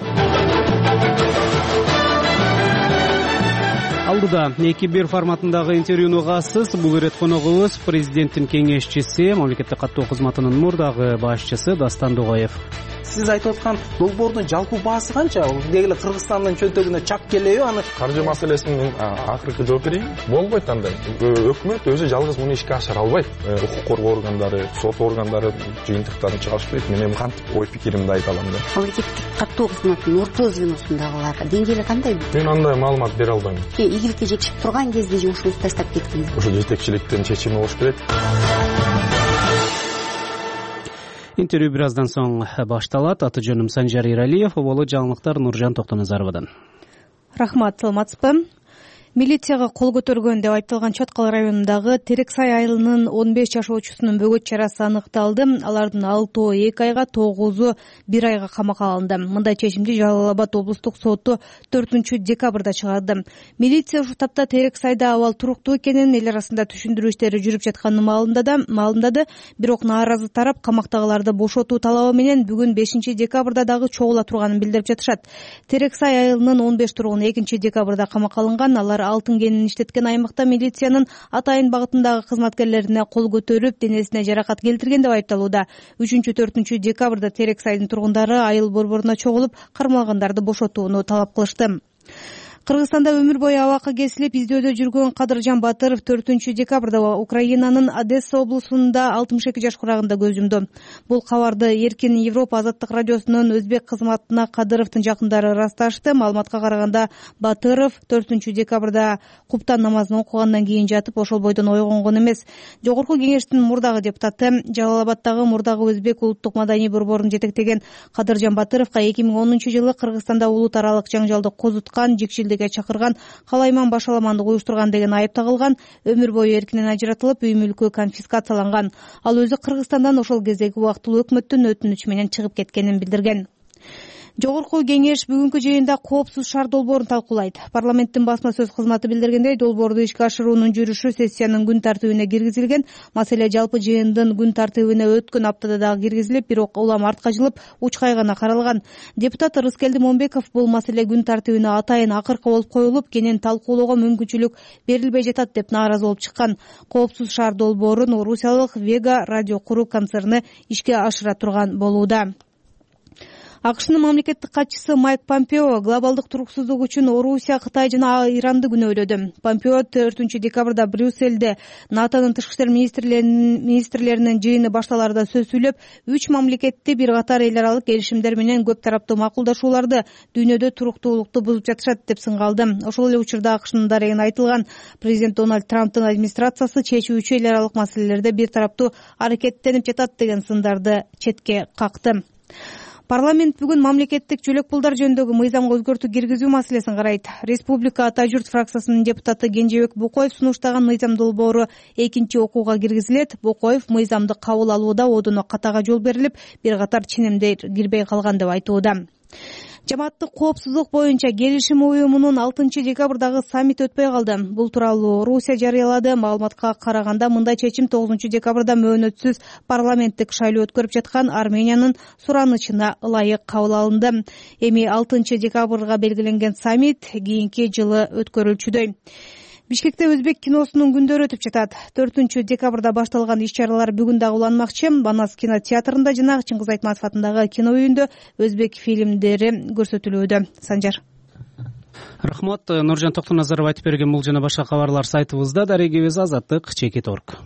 Алдыда эки бир форматындагы интервьюну угасыз. Бул ирет коногубуз президенттин кеңешчиси, мамлекеттик каттоо кызматынын мурдагы башчысы Дастан Дугаев. Сиз айтып аткан долбоордун жалпы баасы канча? Деги эле Кыргызстандын чөнтөгүнө чак келеби? Аны каржы маселесин мен акыркы жооп берейин. Болбойт андай. Өкмөт өзү жалгыз муну ишке ашыра албайт. Укук коргоо органдары, сот органдары жыйынтыктарын чыгарышпайт. Мен кантип ой пикиримди айта алам да. Мамлекеттик каттоо кызматынын орто звеносундагылар деңгээли кандай? Мен андай маалымат бере албайм. Ийгиликке жетишип турган кезде жумушуңузду таштап кеттиңиз. Ошо жетекчиликтин чечими болуш керек. Интервью бир аздан соң башталат. Аты жөнүм Санжар Иралиев, оболу жаңылыктар Нуржан Токтоназаровадан. Рахмат, саламатсызбы? Милицияга кол көтөргөн деп айтылган Чаткал районундагы Терексай айылынын он беш жашоочусунун бөгөт чарасы аныкталды. Алардын алтоо эки айга, тогузу бир айга камакка алынды. Мындай чечимди Жалал Абад облустук соту төртүнчү декабрда чыгарды. Милиция ушул тапта Терексайда абал туруктуу экенин, эл арасында түшүндүрүү иштери жүрүп жатканын маалымдады. Бирок нааразы тарап камактагыларды бошотуу талабы менен бүгүн бешинчи декабрда дагы чогула турганын билдирип жатышат. Терексай айылынын он беш тургуну экинчи декабрда камакка алынган. Алар алтын кенин иштеткен аймакта милициянын Атайын багытындагы кызматкерлерине кол көтөрүп, денесине жаракат келтирген деп айыпталууда. үчүнчү төртүнчү декабрда Терексайдын тургундары айыл борборуна чогулуп, кармалгандарды бошотууну талап кылышты. Кыргызстанда өмүр бою абакка кесилип издөөдө жүргөн Кадыржан Батыров төртүнчү декабрда Украинанын Одесса облусунда алтымыш эки жаш курагында көз жумду. Бул кабарды Эркин Европа азаттык радиосунун өзбек кызматына Кадыровдун жакындары ырасташты. Маалыматка караганда Батыров төртүнчү декабрда куптан намазын окугандан кийин жатып, ошол бойдон ойгонгон эмес. Жогорку кеңештин мурдагы депутаты, Жалал Абаддагы мурдагы өзбек улуттук маданий борборун жетектеген Кадыржан Батыровго эки миң онунчу жылы Кыргызстанда улут аралык жаңжалды козуткан, жикшил чакырган, калайман башаламандык уюштурган деген айып тагылган. Өмүр бою эркинен ажыратылып, үй мүлкү конфискацияланган. Ал өзү Кыргызстандан ошол кездеги убактылуу өкмөттүн өтүнүчү менен чыгып кеткенин билдирген. Жогорку кеңеш бүгүнкү жыйында коопсуз шаар долбоорун талкуулайт. Парламенттин басма сөз кызматы билдиргендей, долбоорду ишке ашыруунун жүрүшү сессиянын күн тартибине киргизилген. Маселе жалпы жыйындын күн тартибине өткөн аптада дагы киргизилип, бирок улам артка жылып, учкай гана каралган. Депутат Рыскелди Момбеков бул маселе күн тартибине атайын акыркы болуп коюлуп, кенен талкуулоого мүмкүнчүлүк берилбей жатат деп нааразы болуп чыккан. Коопсуз шаар долбоорун орусиялык Вега радио куруу концерни ишке ашыра турган болууда. АКШнын мамлекеттик катчысы Майк Помпео глобалдык туруксуздук үчүн Орусия, Кытай жана Иранды күнөөлөдү. Помпео төртүнчү декабрда Брюссельде НАТОнун тышкы иштер министрлеринин жыйыны башталаарда сөз сүйлөп, үч мамлекетти бир катар эл аралык келишимдер менен көп тараптуу макулдашууларды дүйнөдө туруктуулукту бузуп жатышат деп сынгалды. Ошол эле учурда АКШнын дарегине айтылган президент Дональд Трамптын администрациясы чечүүчү эл аралык маселелерде бир тараптуу аракеттенип жатат деген сындарды четке какты. Парламент бүгүн мамлекеттик чөлөк пулдар жөнүндөгү мыйзамга өзгөртүү киргизүү маселесин карайт. Республика Ата журт фракциясынын депутаты Кенжебек Бокоев сунуштаган мыйзам долбоору экинчи окууга киргизилет. Бокоев мыйзамды кабыл алууда одуно катага жол берилип, бир катар ченемдер кирбей калган деп айтууда. Жамааттык коопсуздук боюнча келишим уюмунун алтынчы декабрдагы саммити өтпөй калды. Бул тууралуу Орусия жарыялады. Маалыматка караганда мындай чечим тогузунчу декабрда мөөнөтсүз парламенттик шайлоо өткөрүп жаткан Армениянын суранычына ылайык кабыл алынды. Эми алтынчы декабрга белгиленген саммит кийинки жылы өткөрүлчүдөй. Бишкекте өзбек киносунун күндөрү өтүп жатат. төртүнчү декабрда башталган иш-чаралар бүгүн дагы уланмакчы. Банас кинотеатрында жана Чыңгыз Айтматов атындагы кино үйүндө өзбек фильмдери көрсөтүлүүдө. Санжар. Рахмат. Нуржан Токтоназаров айтып берген бул жана башка кабарлар сайтыбызда. Дарегибиз Азаттык чекит точка орг.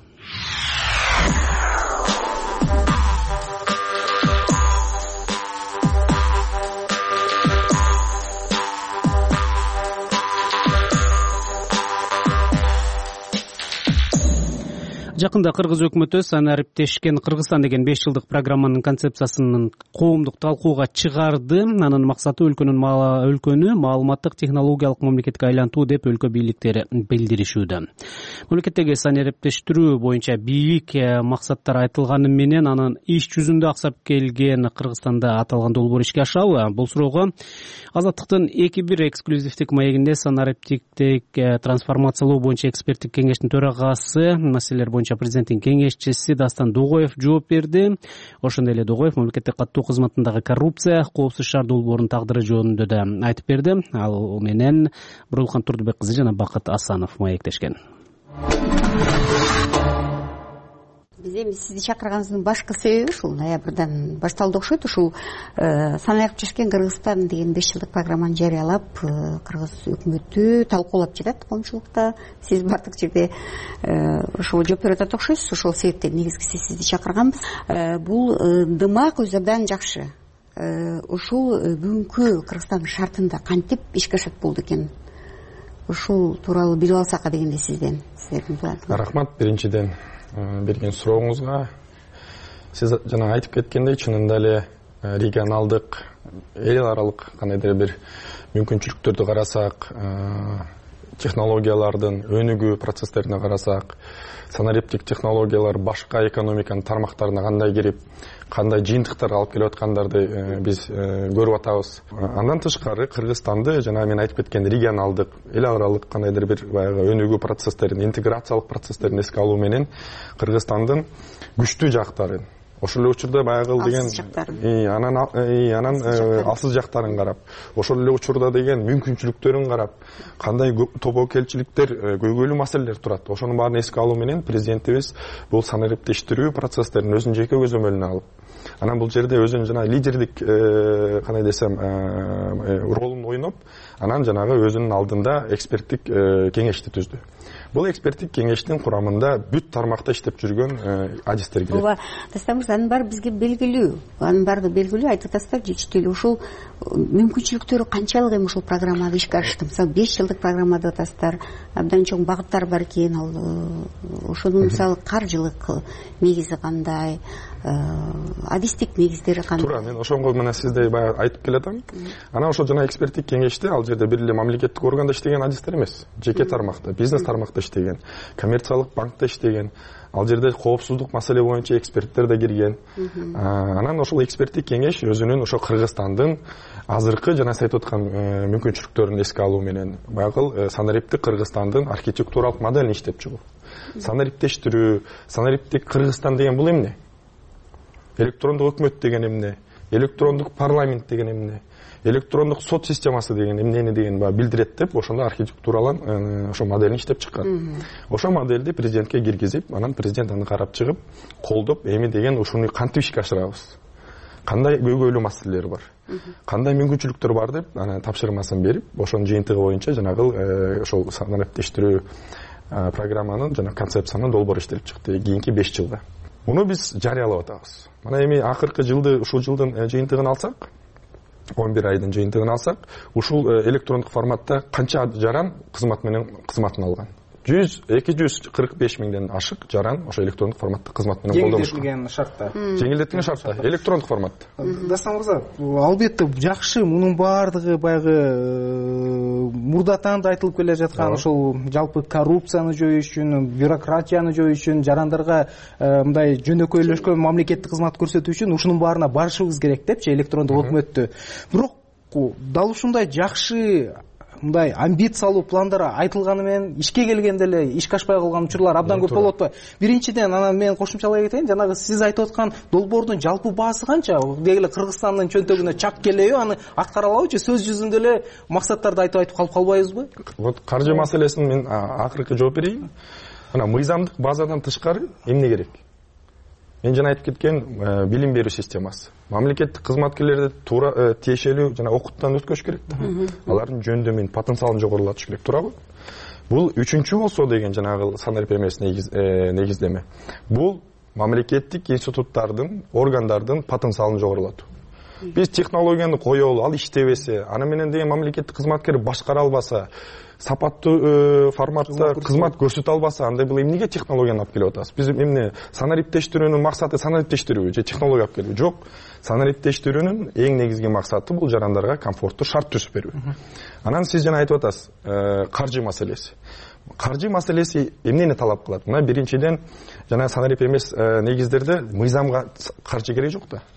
Жакында кыргыз өкмөтү санариптешкен Кыргызстан деген беш жылдык программанын концепциясынын коомдук талкууга чыгарды. Анын максаты өлкөнүн өлкөнү маалыматтык технологиялык мамлекетке айлантуу деп өлкө бийликтери билдиришүүдө. Мамлекеттеги санариптештирүү боюнча бийик максаттар айтылганы менен анын иш жүзүндө аксап келген Кыргызстанда аталган долбоор ишке ашабы? Бул суроого Азаттыктын эки бир эксклюзивдик маегинде санариптиктик трансформациялоо боюнча эксперттик кеңештин төрагасы, маселелер боюнча президенттин кеңешчиси Дастан Дугоев жооп берди. Ошондой эле Дугоев мамлекеттик каттоо кызматындагы коррупция, коопсуз шаар долбоорунун тагдыры жөнүндө да айтып берди. Ал менен Бурулхан Турдубек кызы жана Бакыт Асанов маектешкен. Биз эми сизди чакырганыбыздын башкы себеби ушул ноябрдан башталды окшойт. Ушул санариптешкен Кыргызстан деген беш жылдык программаны жарыялап, кыргыз өкмөтү талкуулап жатат коомчулукта. Сиз бардык жерде ошого жооп берип атат окшойсуз. Ошол себептен негизгиси сизди чакырганбыз. Бул дымак өзү абдан жакшы. Ушул бүгүнкү Кыргызстандын шартында кантип ишке ашат болду экен? Ушул тууралуу билип алсак дегенде сизден. Рахмат биринчиден берген сурооңузга. Сиз жана айтып кеткендей, чынында эле регионалдык, эл аралык кандайдыр бир мүмкүнчүлүктөрдү карасак, технологиялардын өнүгүү процесстерине карасак, санариптик технологиялар башка экономиканын тармактарына кандай кирип, кандай жыйынтыктар алып келип аткандарды биз көрүп атабыз. Андан тышкары Кыргызстанды жана мен айтып кеткен регионалдык, эл аралык кандайдыр бир баягы өнүгүү процесстерин, интеграциялык процесстерин эске алуу менен Кыргызстандын күчтүү жактарын, ошол эле учурда баягы деген анан анан алсыз жактарын карап, ошол эле учурда деген мүмкүнчүлүктөрүн карап, кандай тобокелчиликтер, көйгөйлүү маселелер турат. Ошонун баарын эске алуу менен президентибиз бул санариптештирүү процесстерин өзүнүн жеке көзөмөлүнө алып, анан бул жерде өзүнүн жана лидердик кандай десем ролун ойноп, анан жанагы өзүнүн алдында эксперттик кеңешти түздү. Бул эксперттик кеңештин курамында бүт тармакта иштеп жүргөн адистер кирет. Ооба, Дастан мырза, анын баары бизге белгилүү. Анын баары белгилүү, айтып атасыздар, жетиштүү. Ушул мүмкүнчүлүктөрү канчалык эми ушул программага ишке ашты? Мисалы, беш жылдык программа деп атасыздар. Абдан чоң багыттар бар экен. Ал ошонун мисалы каржылык негизи кандай? Адистик негиздери кандай? Туура, мен ошонго мына сизде баягы айтып келатам. Анан ошо жана эксперттик кеңеште ал жерде бир эле мамлекеттик органда иштеген адистер эмес, жеке тармакта, бизнес тармакта иштеген, коммерциялык банкта иштеген, ал жерде коопсуздук маселе боюнча эксперттер да кирген. Анан ошол эксперттик кеңеш өзүнүн ошо Кыргызстандын азыркы жана сиз айтып аткан мүмкүнчүлүктөрүн эске алуу менен баягы санариптик Кыргызстандын архитектуралык моделин иштеп чыгуу. Санариптештирүү, санариптик Кыргызстан деген бул эмне? Электрондук өкмөт деген эмне? Электрондук парламент деген эмне? Электрондук сот системасы деген эмнени деген ба билдирет деп ошондо архитектуралан ошо моделин иштеп чыккан. Ошо модельди президентке киргизип, анан президент аны карап чыгып, колдоп, эми деген ушуну кантип ишке ашырабыз? Кандай көйгөйлүү маселелер бар? Кандай мүмкүнчүлүктөр бар деп анан тапшырмасын берип, ошонун жыйынтыгы боюнча жанагы ошол санариптештирүү программанын жана концепциянын долбоору иштелип чыкты кийинки беш жылда. Муну биз жарыялап атабыз. Мына эми акыркы жылды ушул жылдын жыйынтыгын алсак, он бир айдын жыйынтыгын алсак, ушул электрондук форматта канча жаран кызмат менен кызматын алган? жүз эки жүз кырк беш миңден ашык жаран ошо электрондук форматта кызмат менен колдонушкан. Жеңилдетилген шартта. Жеңилдетилген шартта, электрондук форматта. Дастан мырза, албетте жакшы, мунун баардыгы баягы мурдатан да айтылып келе жаткан ошол жалпы коррупцияны жоюш үчүн, бюрократияны жоюш үчүн, жарандарга мындай жөнөкөйлөшкөн мамлекеттик кызмат көрсөтүү үчүн ушунун баарына барышыбыз керек депчи электрондук өкмөттү. Бирок дал ушундай жакшы мындай амбициялуу пландар айтылганы менен ишке келгенде эле ишке ашпай калган учурлар абдан көп болуп атпайбы? Биринчиден анан мен кошумчалай кетейин, жанагы сиз айтып аткан долбоордун жалпы баасы канча? Деги эле Кыргызстандын чөнтөгүнө чак келеби, аны аткара алабычы? Сөз жүзүндө эле максаттарды айтып айтып калып калбайбызбы? Вот каржы маселесин мен акыркы жооп берейин. Ана мыйзамдык базадан тышкары эмне керек? Мен жана айтып кеткен билим берүү системасы. Мамлекеттик кызматкерлерди туура тиешелүү жана окуттан өткөзүш керек да. Алардын жөндөмүн, потенциалын жогорулатыш керек, туурабы? Бул үчүнчү болсо деген жанагы санарип эмес негиздеме. Бул мамлекеттик институттардын, органдардын потенциалын жогорулатуу. Биз технологияны коелу, ал иштебесе, аны менен деген мамлекеттик кызматкер башкара албаса, сапаттуу форматта кызмат көрсөтө албаса, андай бул эмнеге технологияны алып келип атабыз? Биз эмне санариптештирүүнүн максаты санариптештирүү же технология алып келүү? Жок. Санариптештирүүнүн эң негизги максаты бул жарандарга комфорттуу шарт түзүп берүү. Анан сиз жана айтып атасыз, каржы маселеси. Каржы маселеси эмнени талап кылат? Мына биринчиден жана санарип эмес негиздерде мыйзамга каржы керек жок да.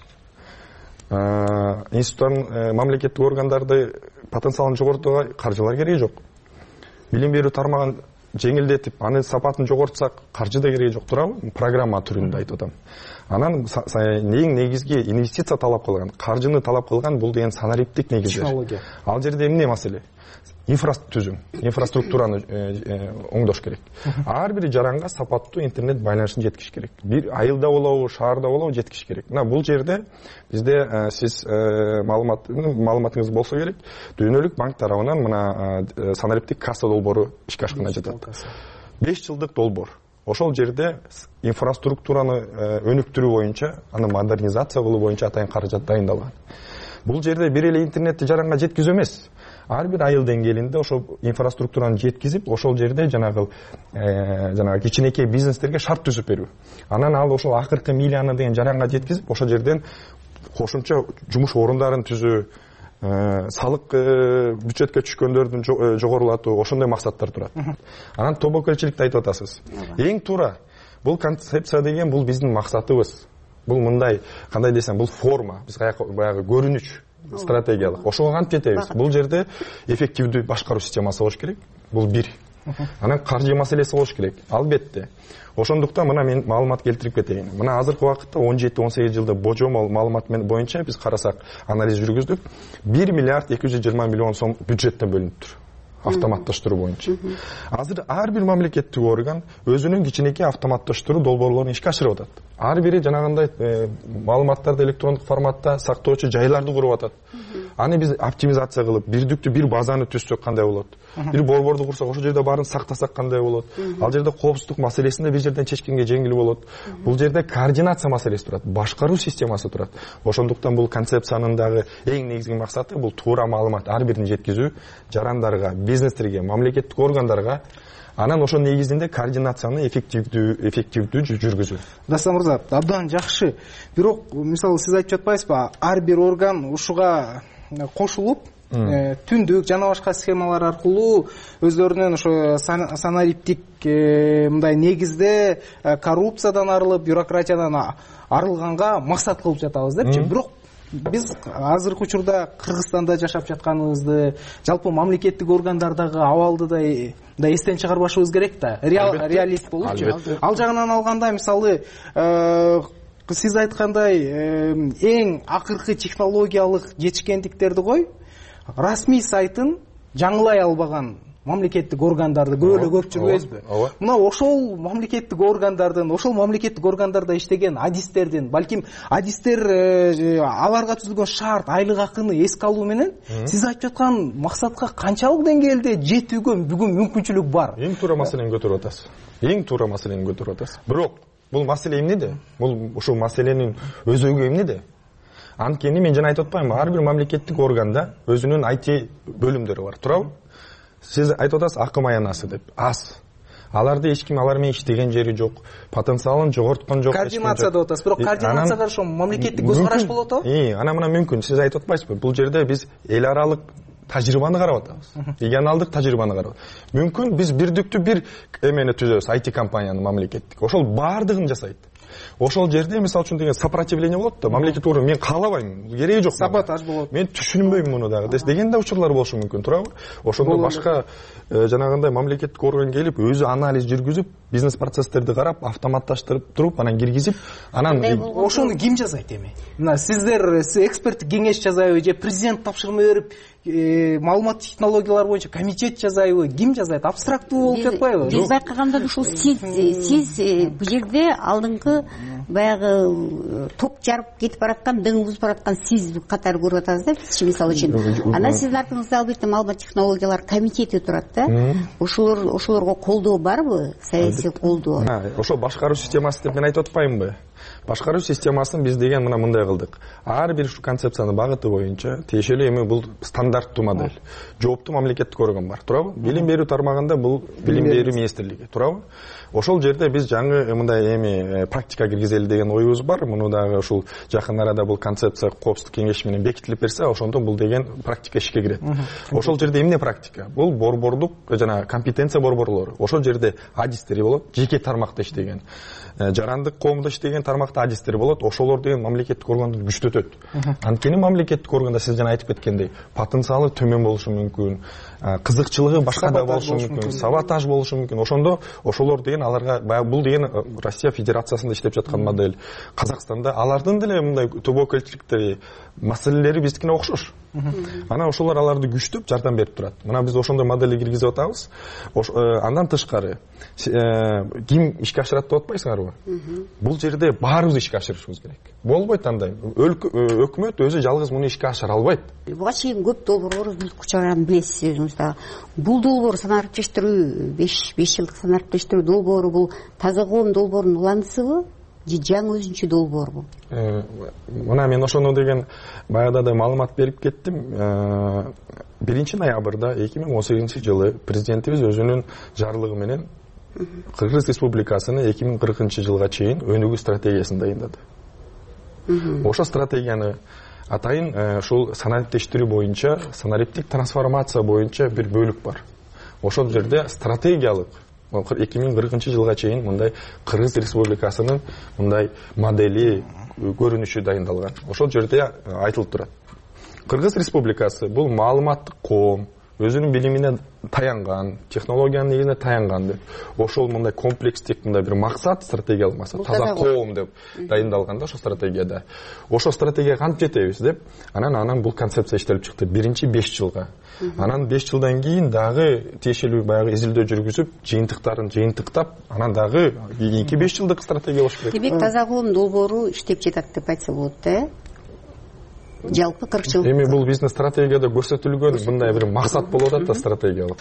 Институттардын, мамлекеттик органдарды потенциалын жогортууга каржылар керек жок. Билим берүү тармагын жеңилдетип, анын сапатын жогортсак, каржы да керек жок, туурабы? Программа түрүндө айтып атам. Анан эң негизги инвестиция талап кылган, каржыны талап кылган бул деген санариптик негиздер. Ал жерде эмне маселе? Инфраструктура, инфраструктураны оңдош керек. Ар бир жаранга сапаттуу интернет байланышын жеткириш керек. Бир айылда болобу, шаарда болобу жеткириш керек. Мына бул жерде бизде сиз маалымат маалыматыңыз болсо керек, дүйнөлүк банк тарабынан мына санариптик касса долбоору ишке ашканына жатат. беш жылдык долбоор. Ошол жерде инфраструктураны өнүктүрүү боюнча, аны модернизация кылуу боюнча атайын каражат дайындалган. Бул жерде бир эле интернетти жаранга жеткизүү эмес. Ар бир айыл деңгээлинде ошол инфраструктураны жеткизип, ошол жерде жанагы жанагы кичинекей бизнестерге шарт түзүп берүү. Анан ал ошол акыркы миляны деген жаранга жеткизип, ошол жерден кошумча жумуш орундарын түзүү, салык бюджетке түшкөндөрдүн жогорулатуу, ошондой максаттар турат. Анан тобокелчиликти айтып атасыз. Эң туура бул концепция деген бул биздин максатыбыз. Бул мындай, кандай десем, бул форма, биз баягы көрүнүш стратегиялык. Ошого кантип жетебиз? Бул жерде эффективдүү башкаруу системасы болуш керек. Бул бир. Анан каржы маселеси болуш керек. Албетте. Ошондуктан мына мен маалымат келтирип кетейин. Мына азыркы убакытта он жети он сегиз жылда божомол маалымат боюнча биз карасак, анализ жүргүздүк. бир миллиард эки жүз жыйырма миллион сом бюджеттен бөлүнүптүр. Автоматташтыруу боюнча. Азыр ар бир мамлекеттик орган өзүнүн кичинекей автоматташтыруу долбоорлорун ишке ашырып атат. Ар бири жанагындай маалыматтарды электрондук форматта сактоочу жайларды куруп атат. Аны биз оптимизация кылып, бирдиктүү бир базаны түзсөк кандай болот? Бир борборду курсак, ошол жерде баарын сактасак кандай болот? Ал жерде коопсуздук маселесин да бир жерден чечкенге жеңил болот. Бул жерде координация маселеси турат, башкаруу системасы турат. Ошондуктан бул концепциянын дагы эң негизги максаты бул туура маалымат ар бирин жеткизүү, жарандарга, бизнестерге, мамлекеттик органдарга, анан ошол негизинде координацияны эффективдүү эффективдүү жүргүзүү. Дастан мырза, абдан жакшы. Бирок, мисалы, сиз айтып жатпайсызбы, ар бир орган ушуга кошулуп, түндүк жана башка схемалар аркылуу өздөрүнүн ошо санариптик мындай негизде коррупциядан арылып, бюрократиядан арылганга максат кылып жатабыз депчи. Бирок биз азыркы учурда Кыргызстанда жашап жатканыбызды, жалпы мамлекеттик органдардагы абалды да эстен чыгарбашыбыз керек да. Реалист болупчу. Ал жагынан алганда, мисалы, сиз айткандай эң акыркы технологиялык жетишкендиктерди кой, расмий сайтын жаңылай албаган мамлекеттик органдарды көп эле көп жүрбөйбүзбү? Мына ошол мамлекеттик органдардын, ошол мамлекеттик органдарда иштеген адистердин, балким адистер аларга түзүлгөн шарт, айлык акыны эске алуу менен сиз айтып жаткан максатка канчалык деңгээлде жетүүгө бүгүн мүмкүнчүлүк бар? Эң туура маселени көтөрүп атасыз. Эң туура маселени көтөрүп атасыз. Бирок бул маселе эмнеде? Бул ушул маселенин өзөгү эмнеде? Анткени мен жана айтып атпаймынбы, ар бир мамлекеттик органда өзүнүн ай ти бөлүмдөрү бар, туурабы? Сиз айтып атасыз акым аянасы деп. Аз. Аларды эч ким алар менен иштеген жери жок, потенциалын жогорткон жок. Координация деп атасыз, бирок координацияга ошо мамлекеттик көз караш болот го? Ии, ана мына мүмкүн. Сиз айтып атпайсызбы? Бул жерде биз эл аралык тажрыйбаны карап атабыз. Регионалдык тажрыйбаны карап. Мүмкүн биз бирдиктүү бир эмени түзөбүз, ай ти компанияны мамлекеттик. Ошол баардыгын жасайт. ошол жерде мисалы үчүн деген сопротивление болот да, мамлекет орган мен каалабайм, кереги жок, саботаж болот, мен түшүнбөйм муну дагы деген да учурлар болушу мүмкүн, туурабы? Ошондо башка жанагындай мамлекеттик орган келип өзү анализ жүргүзүп, бизнес процесстерди карап, автоматташтырып туруп, анан киргизип, анан ошону ким жасайт эми? Мына сиздер эксперттик кеңеш жасайбы же президент тапшырма берип, маалымат технологиялар боюнча комитет жасайбы, ким жасайт? Абстрактуу болуп жатпайбы? Биз байкаганда ушул сиз сиз бул жерде алдыңкы баягы топ жарып кетип бараткан, дың бузуп бараткан сиз катары көрүп атасыз да, бизчи мисалы үчүн. Анан сиздин артыңызда албетте маалымат технологиялар комитети турат да. Ошолор ошолорго колдоо барбы? Саясий колдоо. Ошол башкаруу системасы деп мен айтып атпаймынбы? Башкаруу системасын биз деген мына мындай кылдык. Ар бир ушу концепциянын багыты боюнча тиешелүү эми бул стандарттуу модель. Жооптуу мамлекеттик орган бар, туурабы? Билим берүү тармагында бул билим берүү министрлиги, туурабы? Ошол жерде биз жаңы мындай эми практика киргизели деген оюбуз бар. Муну дагы ушул жакын арада бул концепция коопсуздук кеңеши менен бекитилип берсе, ошондо бул деген практика ишке кирет. Ошол жерде эмне практика? Бул борбордук жана компетенция борборлору. Ошол жерде адистери болот, жеке тармакта иштеген, жарандык коомдо иштеген тармакта адистери болот. Ошолор деген мамлекеттик органды күчтөтөт. Анткени мамлекеттик органда сиз жана айтып кеткендей, потенциалы төмөн болушу мүмкүн, кызыкчылыгы башкада болушу мүмкүн, саботаж болушу мүмкүн. Ошондо ошолор деген аларга баягы бул деген Россия Федерациясында иштеп жаткан модель. Казакстанда алардын деле мындай тобокелчиликтери, маселелери биздикине окшош. Анан ошолор аларды күчтөп жардам берип турат. Мына биз ошондой модель киргизип атабыз. Андан тышкары ким ишке ашырат деп атпайсыңарбы? Бул жерде баарыбыз ишке ашырышыбыз керек. Болбойт андай. Өкмөт өзү жалгыз муну ишке ашыра албайт. Буга чейин көп долбоорлор күчөргөн билесиз өзүңүз. Бул долбоор санариптештирүү, беш жылдык санариптештирүү долбоору бул таза коом долбоорунун уланысыбы? Же жаңы өзүнчө долбоорбу? Мына мен ошону деген баягыда да маалымат берип кеттим. биринчи ноябрда эки миң он сегизинчи жылы президентибиз өзүнүн жарлыгы менен Кыргыз Республикасыны эки миң кыркынчы жылга чейин өнүгүү стратегиясын дайындады. Ошол стратегияны атайын ушул санариптештирүү боюнча, санариптик трансформация боюнча бир бөлүк бар. Ошол жерде стратегиялык эки миң кыркынчы жылга чейин мындай Кыргыз Республикасынын мындай модели, көрүнүшү дайындалган. Ошол жерде айтылып турат. Кыргыз Республикасы бул маалыматтык коом, өзүнүн билимине таянган, технологиянын негизине таянган деп. Ошол мындай комплекстик мындай бир максат, стратегиялык максат, таза коом деп дайындалган да ошол стратегияда. Ошол стратегияга кантип жетебиз деп, анан анан бул концепция иштелип чыкты биринчи беш жылга. Анан беш жылдан кийин дагы тиешелүү баягы изилдөө жүргүзүп, жыйынтыктарын жыйынтыктап, анан дагы кийинки беш жылдык стратегия болуш керек. Демек таза коом долбоору иштеп жатат деп айтса болот да. Жалпы кырк жыл. Эми бул бизнес стратегияда көрсөтүлгөн мындай бир максат болуп атат да, стратегиялык.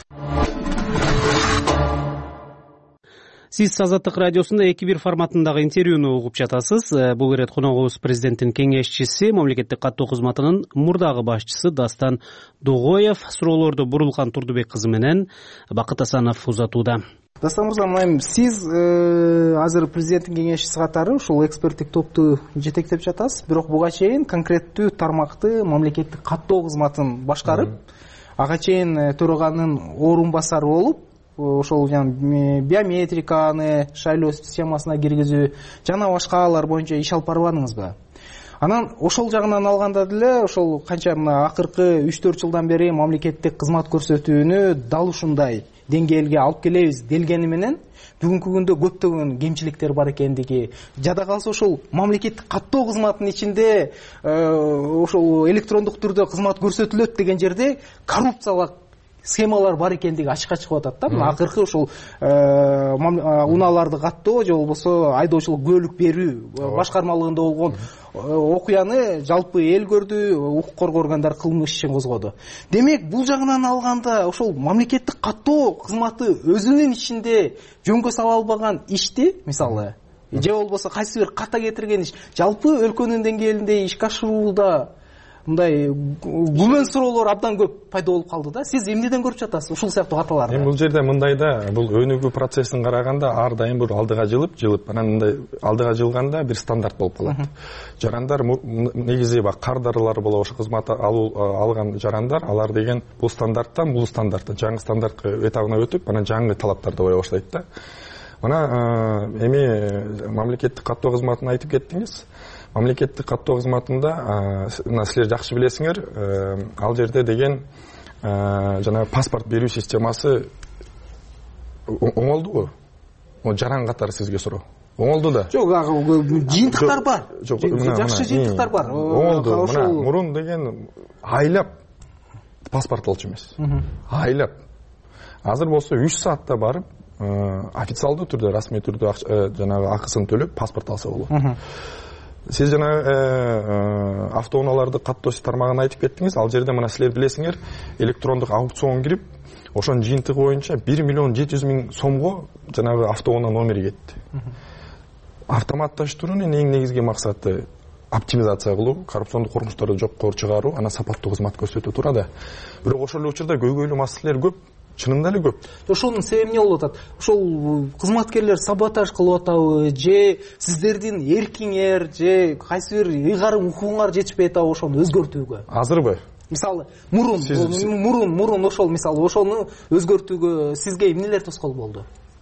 Сиз Азаттык радиосунда эки бир форматындагы интервьюну угуп жатасыз. Бул ирет коногубуз президенттин кеңешчиси, мамлекеттик каттоо кызматынын мурдагы башчысы Дастан Догоев. Суроолорду Бурулкан Турдубек кызы менен Бакыт Асанов узатууда. Дастан мырза, мына сиз азыр президенттин кеңешчиси катары ушул эксперттик топту жетектеп жатасыз, бирок буга чейин конкреттүү тармакты мамлекеттик каттоо кызматын башкарып, ага чейин төраганын орун басары болуп, ошол жана биометриканы шайлоо системасына киргизүү жана башкалар боюнча иш алып барбадыңызбы? Анан ошол жагынан алганда деле ошол канча мына акыркы үч төрт жылдан бери мамлекеттик кызмат көрсөтүүнү дал ушундай деңгээлге алып келебиз делгени менен бүгүнкү күндө көптөгөн кемчиликтер бар экендиги, жада калса ошол мамлекеттик каттоо кызматынын ичинде ошол электрондук түрдө кызмат көрсөтүлөт деген жерде коррупциялык схемалар бар экендиги ачыкка чыгып атат да. Мына акыркы ушул унааларды каттоо же болбосо айдоочулук күбөлүк берүү башкармалыгында болгон окуяны жалпы эл көрдү, укук коргоо органдары кылмыш ишин козгоду. Демек, бул жагынан алганда ошол мамлекеттик каттоо кызматы өзүнүн ичинде жөнгө сала албаган ишти, мисалы, же болбосо кайсы бир ката кетирген иш жалпы өлкөнүн деңгээлинде ишке ашырууда мындай күмөн суроолор абдан көп пайда болуп калды да. Сиз эмнеден көрүп жатасыз ушул сыяктуу каталарды? Эми бул жерде мындай да, бул өнүгүү процессин караганда ар дайым бир алдыга жылып, жылып, анан мындай алдыга жылганда бир стандарт болуп калат. Жарандар негизи бак кардарлар болобу, ошо кызмат алган жарандар, алар деген бул стандарттан бул стандарттан жаңы стандарт этабына өтүп, анан жаңы талаптарды кое баштайт да. мына эми мамлекеттик каттоо кызматын айтып кеттиңиз. Мамлекеттик каттоо кызматында мына силер жакшы билесиңер, ал жерде деген жана паспорт берүү системасы оңолдубу? Жаран катары сизге суроо. Оңолду да. Жок, жыйынтыктар бар. Жакшы жыйынтыктар бар. Оңолду. Мына мурун деген айлап паспорт алчу эмес. Айлап. Азыр болсо үч саатта барып, официалдуу түрдө, расмий түрдө жанагы акысын төлөп паспорт алса болот. Сиз жанагы автоунааларды каттоочу тармагын айтып кеттиңиз. Ал жерде мына силер билесиңер, электрондук аукцион кирип, ошонун жыйынтыгы боюнча бир миллион жети жүз миң сомго жанагы автоунаа номери кетти. Автоматташтыруунун эң негизги максаты оптимизация кылуу, коррупциондук коркунучтарды жокко чыгаруу, анан сапаттуу кызмат көрсөтүү турат. Бирок ошол эле учурда көйгөйлүү маселелер көп, чынында эле көп. Ошонун себеби эмне болуп атат? Ошол кызматкерлер саботаж кылып атабы, же сиздердин эркиңер, же кайсы бир ыйгарым укугуңар жетишпей атабы ошону өзгөртүүгө? Азырбы? Мисалы, мурун, мурун, мурун ошол, мисалы, ошону өзгөртүүгө сизге эмнелер тоскоол болду?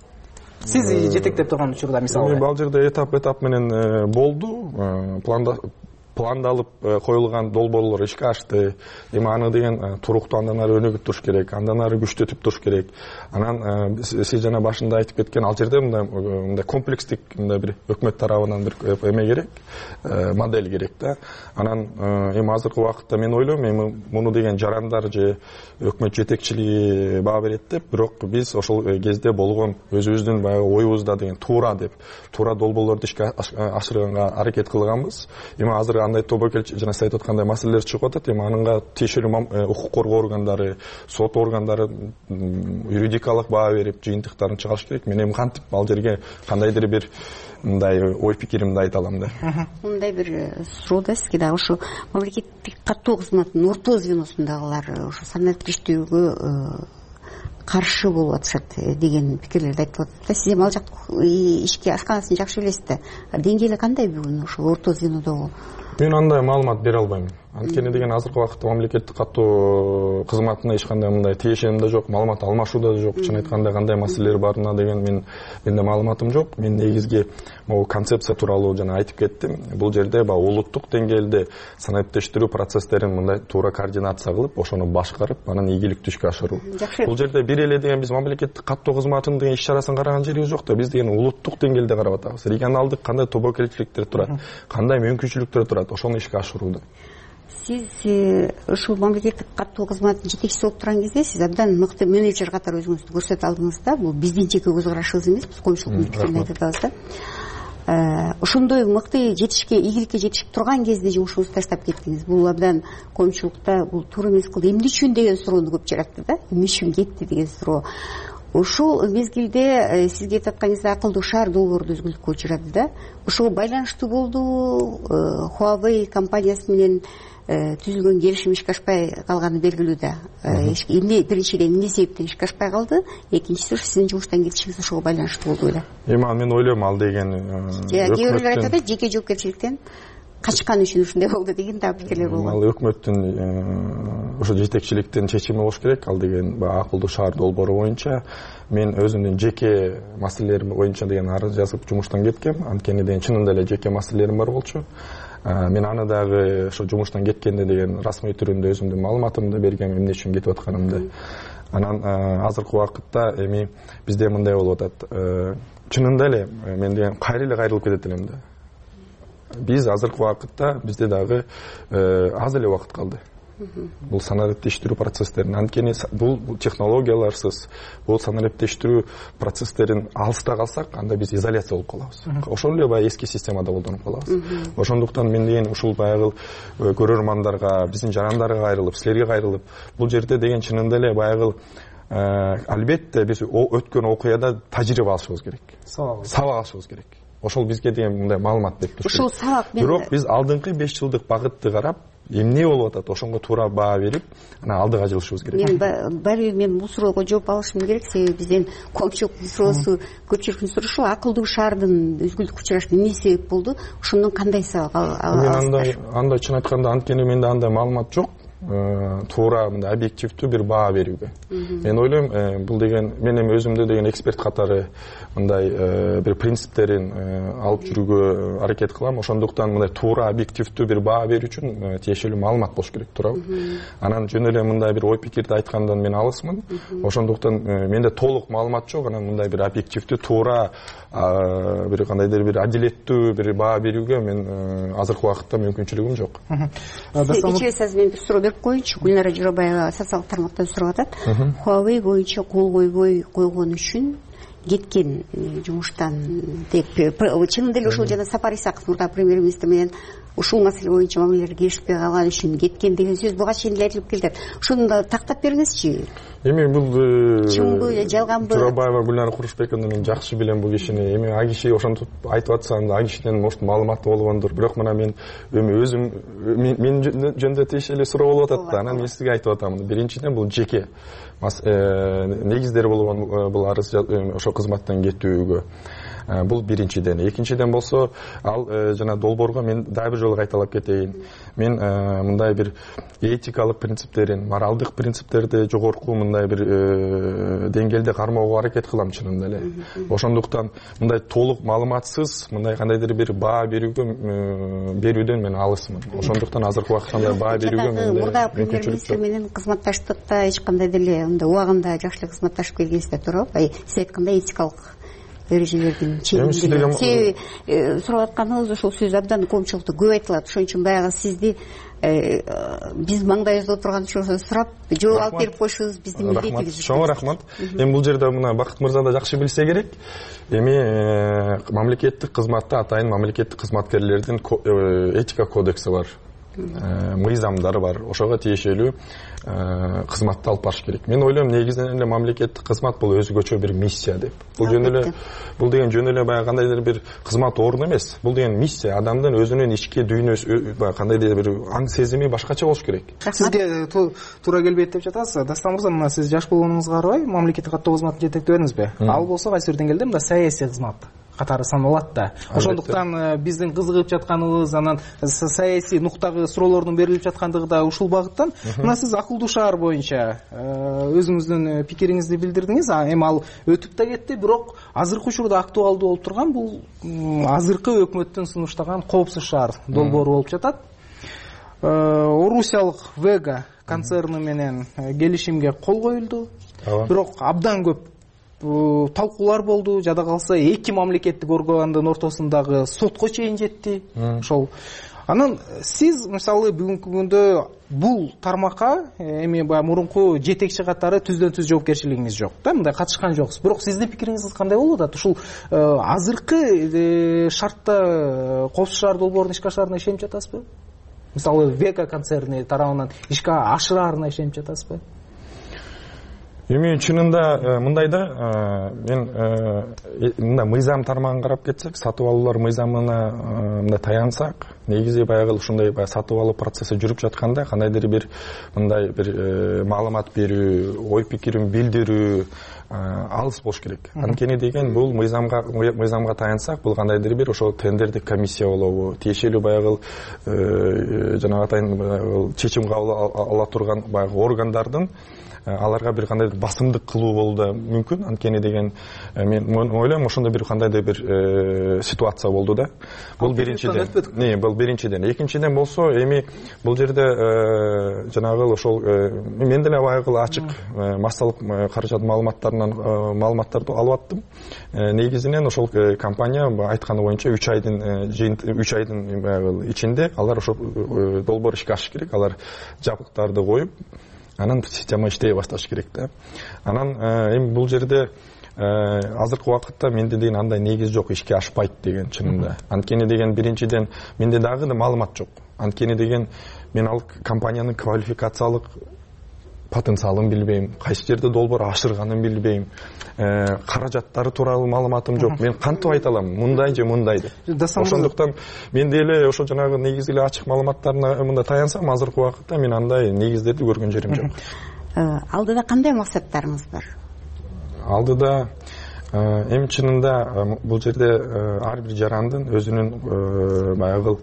Сиз жетектеп турган учурда, мисалы. Бул жерде этап-этап менен болду. Планда пландалып коюлган долбоорлор ишке ашты. Эми аны деген туруктуу андан ары өнүгүп туруш керек, андан ары күчтөтүп туруш керек. Анан сиз жана башында айтып кеткен ал жерде мындай комплекстик мындай бир өкмөт тарабынан бир эме керек, модель керек да. Анан эми азыркы убакытта мен ойлойм, эми муну деген жарандар же өкмөт жетекчилиги баа берет деп, бирок биз ошол кезде болгон өзүбүздүн баягы оюбузда деген туура деп, туура долбоорлорду ишке ашырганга аракет кылганбыз. Эми азыр андай тобокел жана сиз айтып аткандай маселелер чыгып атат. Эми аныңга тиешелүү укук коргоо органдары, сот органдары юридикалык баа берип, жыйынтыктарын чыгарыш керек. Мен эми кантип ал жерге кандайдыр бир мындай ой пикиримди айта алам да. Мындай бир суроо да сизге да, ошо мамлекеттик каттоо кызматынын орто звеносундагылар ошо санарип иштөөгө каршы болуп атышат деген пикирлерди айтып атат. Сиз эми ал жак ишке ашканасын жакшы билесиз да. Деңгээли кандай бүгүн ошо орто звенодогу? Мен андай маалымат бере албайм. Анткени деген азыркы убакытта мамлекеттик каттоо кызматына эч кандай мындай тиешем да жок, маалымат алмашуу да жок. Чын айтканда кандай маселелер барына деген мен менде маалыматым жок. Мен негизги могу концепция тууралуу жана айтып кеттим. Бул жерде ба улуттук деңгээлде санариптештирүү процесстерин мындай туура координация кылып, ошону башкарып, анан ийгиликтүү ишке ашыруу. Бул жерде бир эле деген биз мамлекеттик каттоо кызматынын деген иш-чарасын караган жерибиз жок да. Биз деген улуттук деңгээлде карап атабыз. Регионалдык кандай тобокелчиликтер турат, кандай мүмкүнчүлүктөр турат, ошону ишке ашырууда. Сиз ушул мамлекеттик каттоо кызматынын жетекчиси болуп турган кезде сиз абдан мыкты менеджер катары өзүңүздү көрсөтө алдыңыз да. Бул биздин жеке көз карашыбыз эмес, биз коомчулуктун пикирин айтып атабыз да. Ошондой мыкты жетишке, ийгиликке жетишип турган кезде жумушуңузду таштап кеттиңиз. Бул абдан коомчулукта бул туура эмес кылды. Эмне үчүн деген суроону көп жаратты да. Эмне үчүн кетти деген суроо. Ошол мезгилде сизге айтып атканыңызда акылдуу шаар долбоорду өзгөртүүгө учурады да. Ошого байланыштуу болду. Huawei компаниясы менен түзүлгөн келишим ишке ашпай калганы белгилүү да. Эмне биринчиден эмне себептен ишке ашпай калды? Экинчиси ушу сиздин жумуштан кетишиңиз ошого байланыштуу болду беле? Эми мен ойлойм ал деген кээ бирлер айтат да, жеке жоопкерчиликтен качкан үчүн ушундай болду деген дагы пикирлер болгон. Ал өкмөттүн ошо жетекчиликтин чечими болуш керек. Ал деген акылдуу шаар долбоору боюнча мен өзүмдүн жеке маселелерим боюнча деген арыз жазып жумуштан кеткем. Анткени деген чынында эле жеке маселелерим бар болчу. Мен аны дагы ошо жумуштан кеткенде деген расмий түрүндө өзүмдүн маалыматымды бергем, эмне үчүн кетип атканымды. Анан азыркы убакытта эми бизде мындай болуп атат. Чынында эле мен деген кайра эле кайрылып кетет элем да. Биз азыркы убакытта бизде дагы аз эле убакыт калды. Бул санариптештирүү процесстерин, анткени бул технологияларсыз, бул санариптештирүү процесстерин алыста калсак, анда биз изоляция болуп калабыз. Ошол эле баягы эски системада колдонуп калабыз. Ошондуктан мен деген ушул баягы көрөрмандарга, биздин жарандарга кайрылып, силерге кайрылып, бул жерде деген чынында эле баягы албетте биз өткөн окуяда тажрыйба алышыбыз керек. Сабак алышыбыз керек. Ошол бизге деген мындай маалымат берип туруш. Ошол сабак мен бирок биз алдыңкы беш жылдык багытты карап, эмне болуп атат, ошонго туура баа берип, анан алдыга жылышыбыз керек. Мен баары мен бул суроого жооп алышым керек, себеби бизден коомчулуктун суроосу, көпчүлүктүн сурошу акылдуу шаардын өзгүлтүккө учурашына эмне себеп болду? Ошондон кандай сабак алабыз? Мен андай андай чын айтканда анткени менде андай маалымат жок. туура мындай объективдүү бир баа берүүгө. Мен ойлойм, бул деген мен эми өзүмдү деген эксперт катары мындай бир принциптерин алып жүрүүгө аракет кылам. Ошондуктан мындай туура объективдүү бир баа берүү үчүн тиешелүү маалымат болуш керек, туурабы? Анан жөн эле мындай бир ой пикирди айткандан мен алысмын. Ошондуктан менде толук маалымат жок. Анан мындай бир объективдүү, туура, бир кандайдыр бир адилеттүү бир баа берүүгө мен азыркы убакытта мүмкүнчүлүгүм жок. Кечиресиз, мен бир суроо берип коеюнчу. Гүлнара Журабаева социалдык тармактан сурап атат. Huawei боюнча кол койбой койгон үчүн кеткен жумуштан деп чынында эле ушул жана Сапар Исаков мурда премьер-министр менен ушул маселе боюнча мамилелер келишпей калган үчүн кеткен деген сөз буга чейин эле айтылып келди. Ошону да тактап бериңизчи. Эми бул чынбы эле жалганбы? Журабаева Гүлнара Курушбековну мен жакшы билем бул кишини. Эми а киши ошентип айтып атсам да, а кишиден может маалыматы болгондур. Бирок мына мен эми өзүм мен жөнүндө тиешелүү суроо болуп атат да. Анан мен сизге айтып атам. Биринчиден бул жеке негиздери болгон бул арыз ошо кызматтан кетүүгө. Бул биринчиден. Экинчиден болсо, ал жана долбоорго мен дагы бир жолу кайталап кетейин. Мен мындай бир этикалык принциптерин, моралдык принциптерди жогорку мындай бир деңгээлде кармоого аракет кылам чынында эле. Ошондуктан мындай толук маалыматсыз мындай кандайдыр бир баа берүүгө берүүдөн мен алысмын. Ошондуктан азыркы убакытта мындай баа берүүгө менде мурда премьер-министр менен кызматташтыкта эч кандай деле мындай убагында жакшы кызматташып келгенсиздер, туурабы? Сиз айткандай этикалык эрежелердин чегинде себеби сурап атканыңыз ошол сөз абдан коомчулукта көп айтылат. Ошон үчүн баягы сизди биз маңдайыбызда отурган үчүн сурап жооп алып берип коюшубуз биздин милдетибиз. Чоң рахмат. Эми бул жерде мына Бакыт мырза да жакшы билсе керек. Эми мамлекеттик кызматта атайын мамлекеттик кызматкерлердин этика кодекси бар. Мыйзамдары бар. Ошого тиешелүү кызматты алып барыш керек. Мен ойлойм, негизинен эле мамлекеттик кызмат бул өзгөчө бир миссия деп. Бул жөн эле бул деген жөн эле баягы кандайдыр бир кызмат орун эмес. Бул деген миссия. Адамдын өзүнүн ички дүйнөсү, баягы кандайдыр бир аң сезими башкача болуш керек. Сизге туура келбейт деп жатасыз. Дастан мырза, мына сиз жаш болгонуңузга карабай мамлекеттик каттоо кызматын жетектебедиңизби? Ал болсо кайсы бир деңгээлде мында саясий кызмат катары саналат да. Ошондуктан биздин кызыгып жатканыбыз, анан саясий нуктагы суроолордун берилип жаткандыгы да ушул багыттан. Мына сиз акылдуу шаар боюнча өзүңүздүн пикириңизди билдирдиңиз. Эми ал өтүп да кетти, бирок азыркы учурда актуалдуу болуп турган бул азыркы өкмөттүн сунуштаган коопсуз шаар долбоору болуп жатат. Орусиялык Вега концерни менен келишимге кол коюлду. Бирок абдан көп талкуулар болду. Жада калса эки мамлекеттик органдын ортосундагы сотко чейин жетти. Ошол. Анан сиз мисалы бүгүнкү күндө бул тармакка эми баягы мурунку жетекчи катары түздөн түз жоопкерчилигиңиз жок да, мындай катышкан жоксуз. Бирок сиздин пикириңиз кандай болуп атат? Ушул азыркы шартта коопсуз шаар долбоорун ишке ашыраарына ишенип жатасызбы? Мисалы Вега концерни тарабынан ишке ашыраарына ишенип жатасызбы? Эми чынында мындай да, мен мында мыйзам тармагын карап кетсек, сатып алуулар мыйзамына мында таянсак, негизи баягы ушундай баягы сатып алуу процесси жүрүп жатканда кандайдыр бир мындай бир маалымат берүү, ой пикирин билдирүү алыс болуш керек. Анткени деген бул мыйзамга мыйзамга таянсак, бул кандайдыр бир ошол тендердик комиссия болобу, тиешелүү баягы жанагы атайын чечим кабыл ала турган баягы органдардын аларга бир кандай басымдык кылуу болуу да мүмкүн. Анткени деген мен ойлойм, ошондой бир кандайдыр бир ситуация болду да. Бул биринчиден. Не, бул биринчиден. Экинчиден болсо, эми бул жерде жанагы ошол мен деле баягы ачык массалык каражат маалыматтарынан маалыматтарды алып аттым. Негизинен ошол компания айтканы боюнча үч айдын үч айдын баягы ичинде алар ошол долбоор ишке ашыш керек. Алар жабдыктарды коюп, анан система иштей башташ керек да. Анан эми бул жерде азыркы убакытта менде деген андай негиз жок, ишке ашпайт деген чынында. Анткени деген биринчиден менде дагы да маалымат жок. Анткени деген мен ал компаниянын квалификациялык потенциалын билбейм, кайсы жерде долбоор ашырганын билбейм, каражаттары тууралуу маалыматым жок. Мен кантип айта алам, мындай же мындай деп. Ошондуктан мен деле ошо жанагы негизги эле ачык маалыматтарына мында таянсам, азыркы убакытта мен андай негиздерди көргөн жерим жок. Алдыда кандай максаттарыңыз бар? Алдыда эми чынында бул жерде ар бир жарандын өзүнүн баягы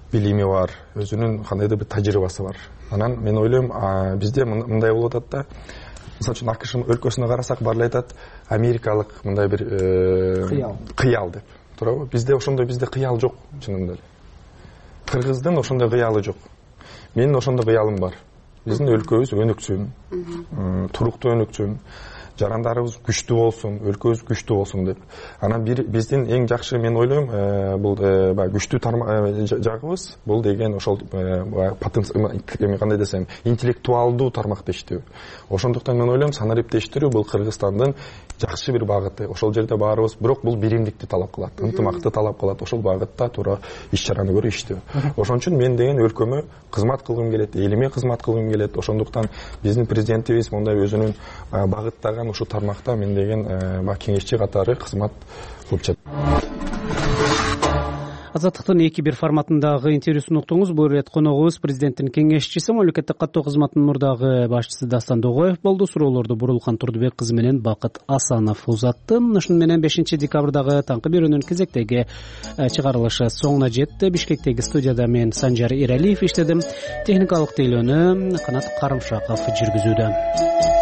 билими бар, өзүнүн кандайдыр бир тажрыйбасы бар. Анан мен ойлойм, бизде мындай болуп атат да, мисалы үчүн АКШ өлкөсүнө карасак, баары эле айтат америкалык мындай бир кыял кыял деп, туурабы? Бизде ошондой бизде кыял жок, чынында эле. Кыргыздын ошондой кыялы жок. Менин ошондой кыялым бар. Биздин өлкөбүз өнүксүн, туруктуу өнүксүн, жарандарыбыз күчтүү болсун, өлкөбүз күчтүү болсун деп. Анан биздин эң жакшы мен ойлойм, бул баягы күчтүү жагыбыз бул деген ошол кандай десем, интеллектуалдуу тармакта иштөө. Ошондуктан мен ойлойм, санариптештирүү бул Кыргызстандын жакшы бир багыты. Ошол жерде баарыбыз, бирок бул биримдикти талап кылат, ынтымакты талап кылат. Ошол багытта туура иш-чараны көрүп иштөө. Ошон үчүн мен деген өлкөмө кызмат кылгым келет, элиме кызмат кылгым келет. Ошондуктан биздин президентибиз мондай өзүнүн багыттаган ушул тармакта мен деген кеңешчи катары кызмат кылып жатат. Азаттыктын эки бир форматындагы интервьюсун уктуңуз. Бул ирет коногубуз президенттин кеңешчиси, мамлекеттик каттоо кызматынын мурдагы башчысы Дастан Догоев болду. Суроолорду Бурулкан Турдубек кызы менен Бакыт Асанов узатты. Ушуну менен бешинчи декабрдагы таңкы бирөөнүн кезектеги чыгарылышы соңуна жетти. Бишкектеги студияда мен Санжар Иралиев иштедим. Техникалык тейлөөнү Канат Карымшаков жүргүзүүдө.